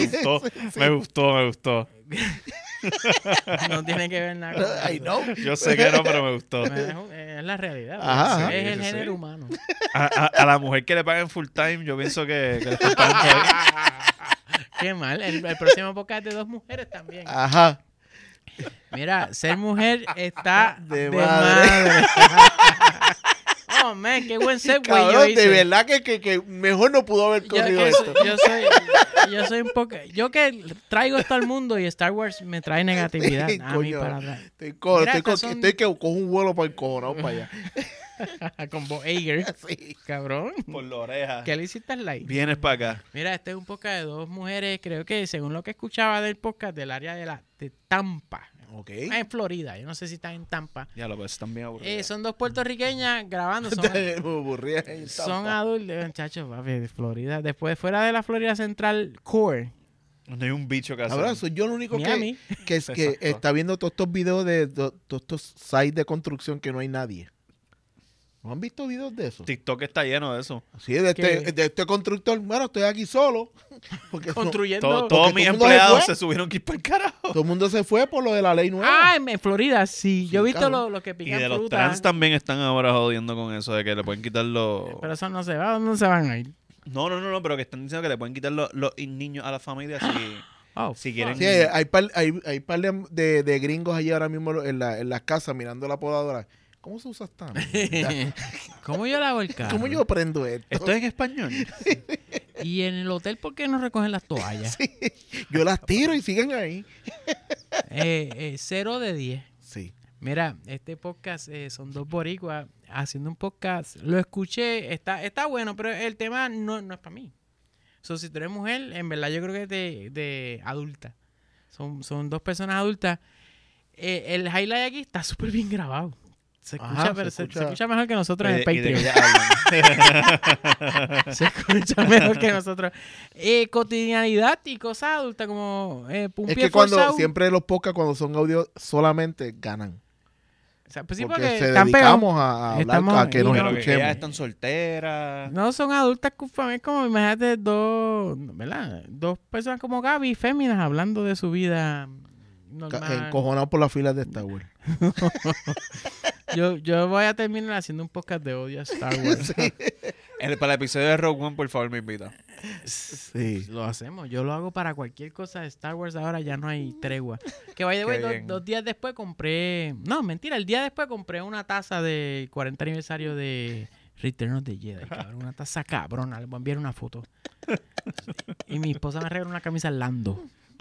Me gustó. no tiene que ver nada con eso. Ay, no. Yo sé que no, pero me gustó. Es la realidad. Ajá, es sí, el sí, género sí. humano. A la mujer que le paguen full time, yo pienso que le están pagando ahí. Qué mal. El próximo podcast es de 2 mujeres también. Ajá. Mira, ser mujer está De de madre. madre. Oh, man, qué buen segue yo Cabrón, hice. de verdad que mejor no pudo haber corrido esto. Yo soy un poco... Yo que traigo esto al mundo y Star Wars me trae negatividad a mí Coño, para atrás. Estoy estas son- que cojo un vuelo para el cojonado para allá. Con Bo Iger. Sí. Cabrón. Por la oreja. ¿Qué le hiciste al like? Vienes para acá. Mira, este es un podcast de 2 mujeres, creo que según lo que escuchaba del podcast, del área de Tampa. Ok. En Florida, yo no sé si están en Tampa. Ya lo ves, están bien aburridos. Son 2 puertorriqueñas grabando, Me aburría en son Tampa. adultos, muchachos, papi, de Florida. Después, fuera de la Florida Central Core, No hay un bicho que hacer. Ahora soy yo el único Miami. que Exacto. está viendo todos estos videos de todos estos sites de construcción que no hay nadie. ¿No han visto videos de eso? TikTok está lleno de eso. Sí, de ¿Qué? este constructor. Bueno, estoy aquí solo. Porque construyendo. Todos todo mis el mundo se empleados fue. se subieron aquí para el carajo. todo el mundo se fue por lo de la ley nueva. Ah, en Florida, sí. Yo he visto cabrón. lo que Y pican de los fruta. trans también están ahora jodiendo con eso de que le pueden quitar los... Pero eso no se va, ¿dónde se van a ir? No, pero que están diciendo que le pueden quitar los niños a la familia Oh, si quieren... Sí, hay par de gringos allí ahora mismo en las casas mirando la podadora. ¿Cómo se usa esta mierda? ¿Cómo yo lavo el carro? ¿Cómo yo aprendo esto? ¿Esto es en español? Y en el hotel, ¿por qué no recogen las toallas? Yo las tiro y siguen ahí. 0 de 10. Sí. Mira, este podcast son dos boricuas haciendo un podcast. Lo escuché, está bueno, pero el tema no es para mí. Si tú eres mujer, en verdad yo creo que es de adulta. Son dos personas adultas. El highlight aquí está súper bien grabado. Se escucha, Ajá, pero se se escucha mejor que nosotros en el Y de que Patreon. ya hablan. Se escucha mejor que nosotros. Cotidianidad y cosas adultas como un Es pie que cuando forzado. siempre los podcasts cuando son audio solamente ganan. O sea, pues sí, porque porque se están pegados. dedicamos a hablar Estamos- a que y nos no- Pero que escuchemos. ellas están solteras. No son adultas, para mí como, imagínate, ¿verdad? Dos personas como Gaby, féminas, hablando de su vida normal. Encojonados por las filas de Star Wars. Yo voy a terminar haciendo un podcast de odio a Star Wars. Para el episodio de Rogue One, por favor, me invita. Sí. Lo hacemos. Yo lo hago para cualquier cosa de Star Wars. Ahora ya no hay tregua. Que by the way, Qué bien. 2 días después compré... No, mentira. El día después compré una taza de 40 aniversario de Return of the Jedi. Cabrón, una taza cabrona. Le voy a enviar una foto. Y mi esposa me regaló una camisa Lando. ¡Qué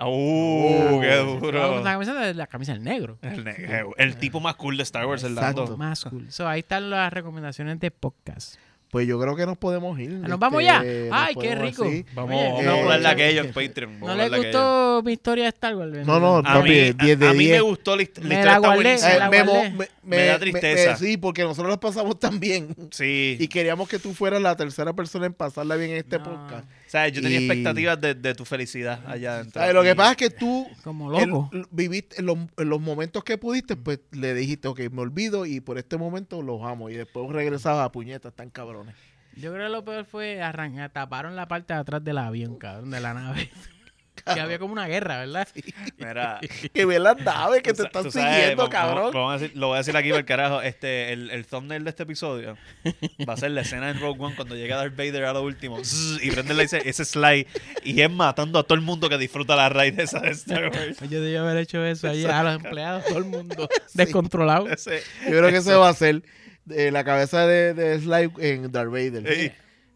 Una duro! la camisa del negro. El tipo más cool de Star Wars, el Exacto. Lando. Más cool. So, ahí están las recomendaciones de podcast. Pues yo creo que nos podemos ir. ¿Nos vamos ya? nos ¡Ay, qué podemos rico! así. Vamos, Oye, vamos a hablar de eh, aquello en Patreon. ¿No Vamos a les hablar de gustó mi historia de Star Wars? No, A papi, mí, 10 de a mí 10. me gustó la Me historia, la está guardé, buenísima. me la guardé. Me da tristeza. Sí, porque nosotros lo pasamos tan bien. Sí. Y queríamos que tú fueras la tercera persona en pasarla bien en este No. podcast. O sea, yo tenía Y- expectativas de tu felicidad allá adentro. ¿Sabes? Lo que pasa es que tú Como loco. viviste en los momentos que pudiste, pues le dijiste, ok, me olvido y por este momento los amo. Y después regresabas a puñetas, tan cabrones. Yo creo que lo peor fue taparon la parte de atrás del avión, cabrón, de la nave. Que había como una guerra, ¿verdad? Mira, Que ve las naves que te están tú sabes, siguiendo, cabrón. lo voy a decir aquí por el carajo. El thumbnail de este episodio va a ser la escena en Rogue One cuando llega Darth Vader a lo último y prende ese slide y es matando a todo el mundo que disfruta la raid esa de Star Wars. Yo debía haber hecho eso ahí a los empleados, todo el mundo descontrolado. Ese- Yo creo que ese va a ser la cabeza de Sly en Darth Vader. Ey.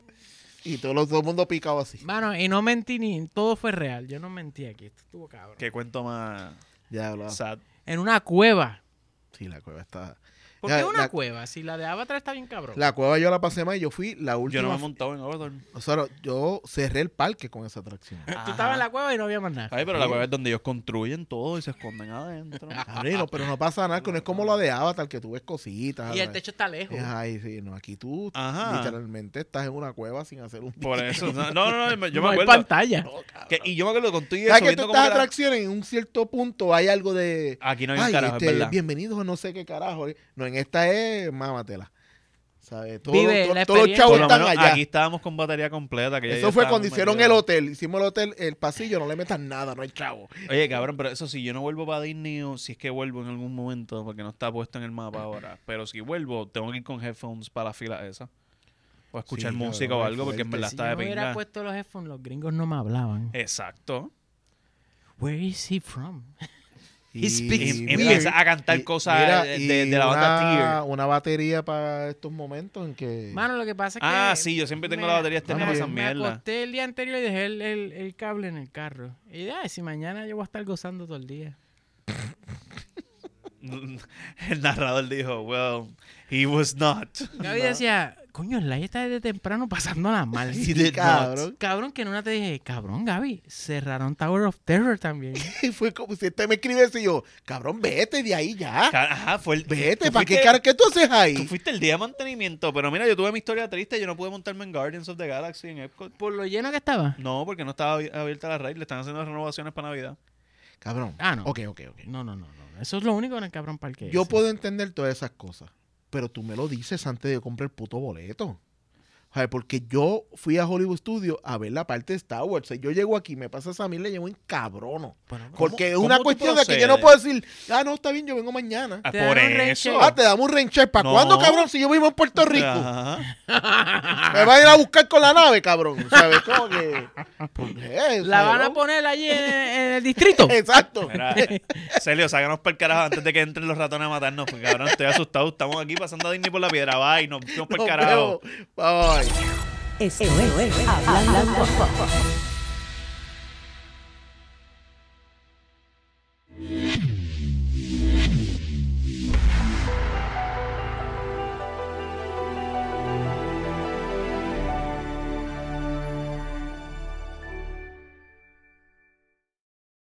Y todo el mundo picado así. Mano, y no mentí ni... Todo fue real. Yo no mentí aquí. Esto estuvo cabrón. Qué cuento más Ya hablaba. sad. En una cueva. Sí, la cueva está... ¿Por Ya, qué una la- cueva? Si la de Avatar está bien cabrón. La cueva yo la pasé mal y yo fui la Yo última. no me he montado en Avatar. O sea, yo cerré el parque con esa atracción. Tú estabas en la cueva y no había más nada. Ay, pero la cueva es donde ellos construyen todo y se esconden adentro. Cabrero, pero no pasa nada, que no es como la de Avatar, que tú ves cositas. Y el techo está lejos. Ay, sí, no, aquí tú Ajá. literalmente estás en una cueva sin hacer un Por eso. No, yo no me hay acuerdo. pantalla. Y yo me acuerdo con tú y eso. ¿Sabes que viendo tú cómo estas que la- atracciones en un cierto punto hay algo de... Aquí no hay un Ay, carajo, es verdad. bienvenidos a no sé qué carajo. No, en esta es mámatela. ¿Sabes? Vive la Todos los experiencia. chavos Por lo están menos allá. aquí estábamos con batería completa. Que ya Eso fue estábamos cuando hicieron el metidos. hotel. Hicimos el hotel, el pasillo, no le metas nada, no hay chavo. Oye, cabrón, pero eso sí, yo no vuelvo para Disney o si es que vuelvo en algún momento, porque no está puesto en el mapa ahora. Pero si vuelvo, tengo que ir con headphones para la fila esa. O escuchar Sí, música cabrón, o es algo, porque en fuerte. verdad Si está yo de me hubiera pinga. puesto los headphones, los gringos no me hablaban. Exacto. Where is he from? Y, He speaks Y weird. empieza a cantar cosas mira, de y la banda Tear. una batería para estos momentos en que... Mano, lo que pasa es que... Ah, sí, yo siempre tengo la batería externa para esas me mierdas. acosté el día anterior y dejé el cable en el carro. Y dije, "Ay, si mañana yo voy a estar gozando todo el día." El narrador dijo, well, he was not. Gaby decía, coño, Sly está desde temprano pasándola mal. He did not. cabrón. Cabrón, que en una te dije, cabrón, Gaby, cerraron Tower of Terror también. Y fue como si este me escribe eso y yo, cabrón, vete de ahí ya. Ajá, fue el... Vete, tú ¿para qué fuiste- cara que tú haces Tú ahí? fuiste el día de mantenimiento, pero mira, yo tuve mi historia triste, yo no pude montarme en Guardians of the Galaxy en Epcot. Por lo lleno que estaba. No, porque no estaba abierta la raid, le están haciendo renovaciones para Navidad. Cabrón. Ah, no. Ok. No. Eso es lo único en el cabrón parque. Yo ese. puedo entender todas esas cosas, pero tú me lo dices antes de comprar el puto boleto. O sea, porque yo fui a Hollywood Studios a ver la parte de Star Wars. O sea, yo llego aquí, me pasa esa mí, le llevo en cabrono. Bueno, Porque es cómo una tú cuestión de que yo no procedes? puedo decir, no, está bien, yo vengo mañana. Ah, Te por dan un rain eso. check. Te damos un rain check. ¿Para No. cuándo, cabrón? Si yo vivo en Puerto Rico. Ajá. Me va a ir a buscar con la nave, cabrón. ¿Sabes? Como que... ¿Por qué? La van a ¿Sabes? poner allí en el distrito. Exacto. Mira, Celio, sácanos para el carajo antes de que entren los ratones a matarnos, porque cabrón, estoy asustado. Estamos aquí pasando a Disney por la piedra. Bye, nos fuimos para el Nos carajo. vemos. Bye. Esto es Hablando Pop.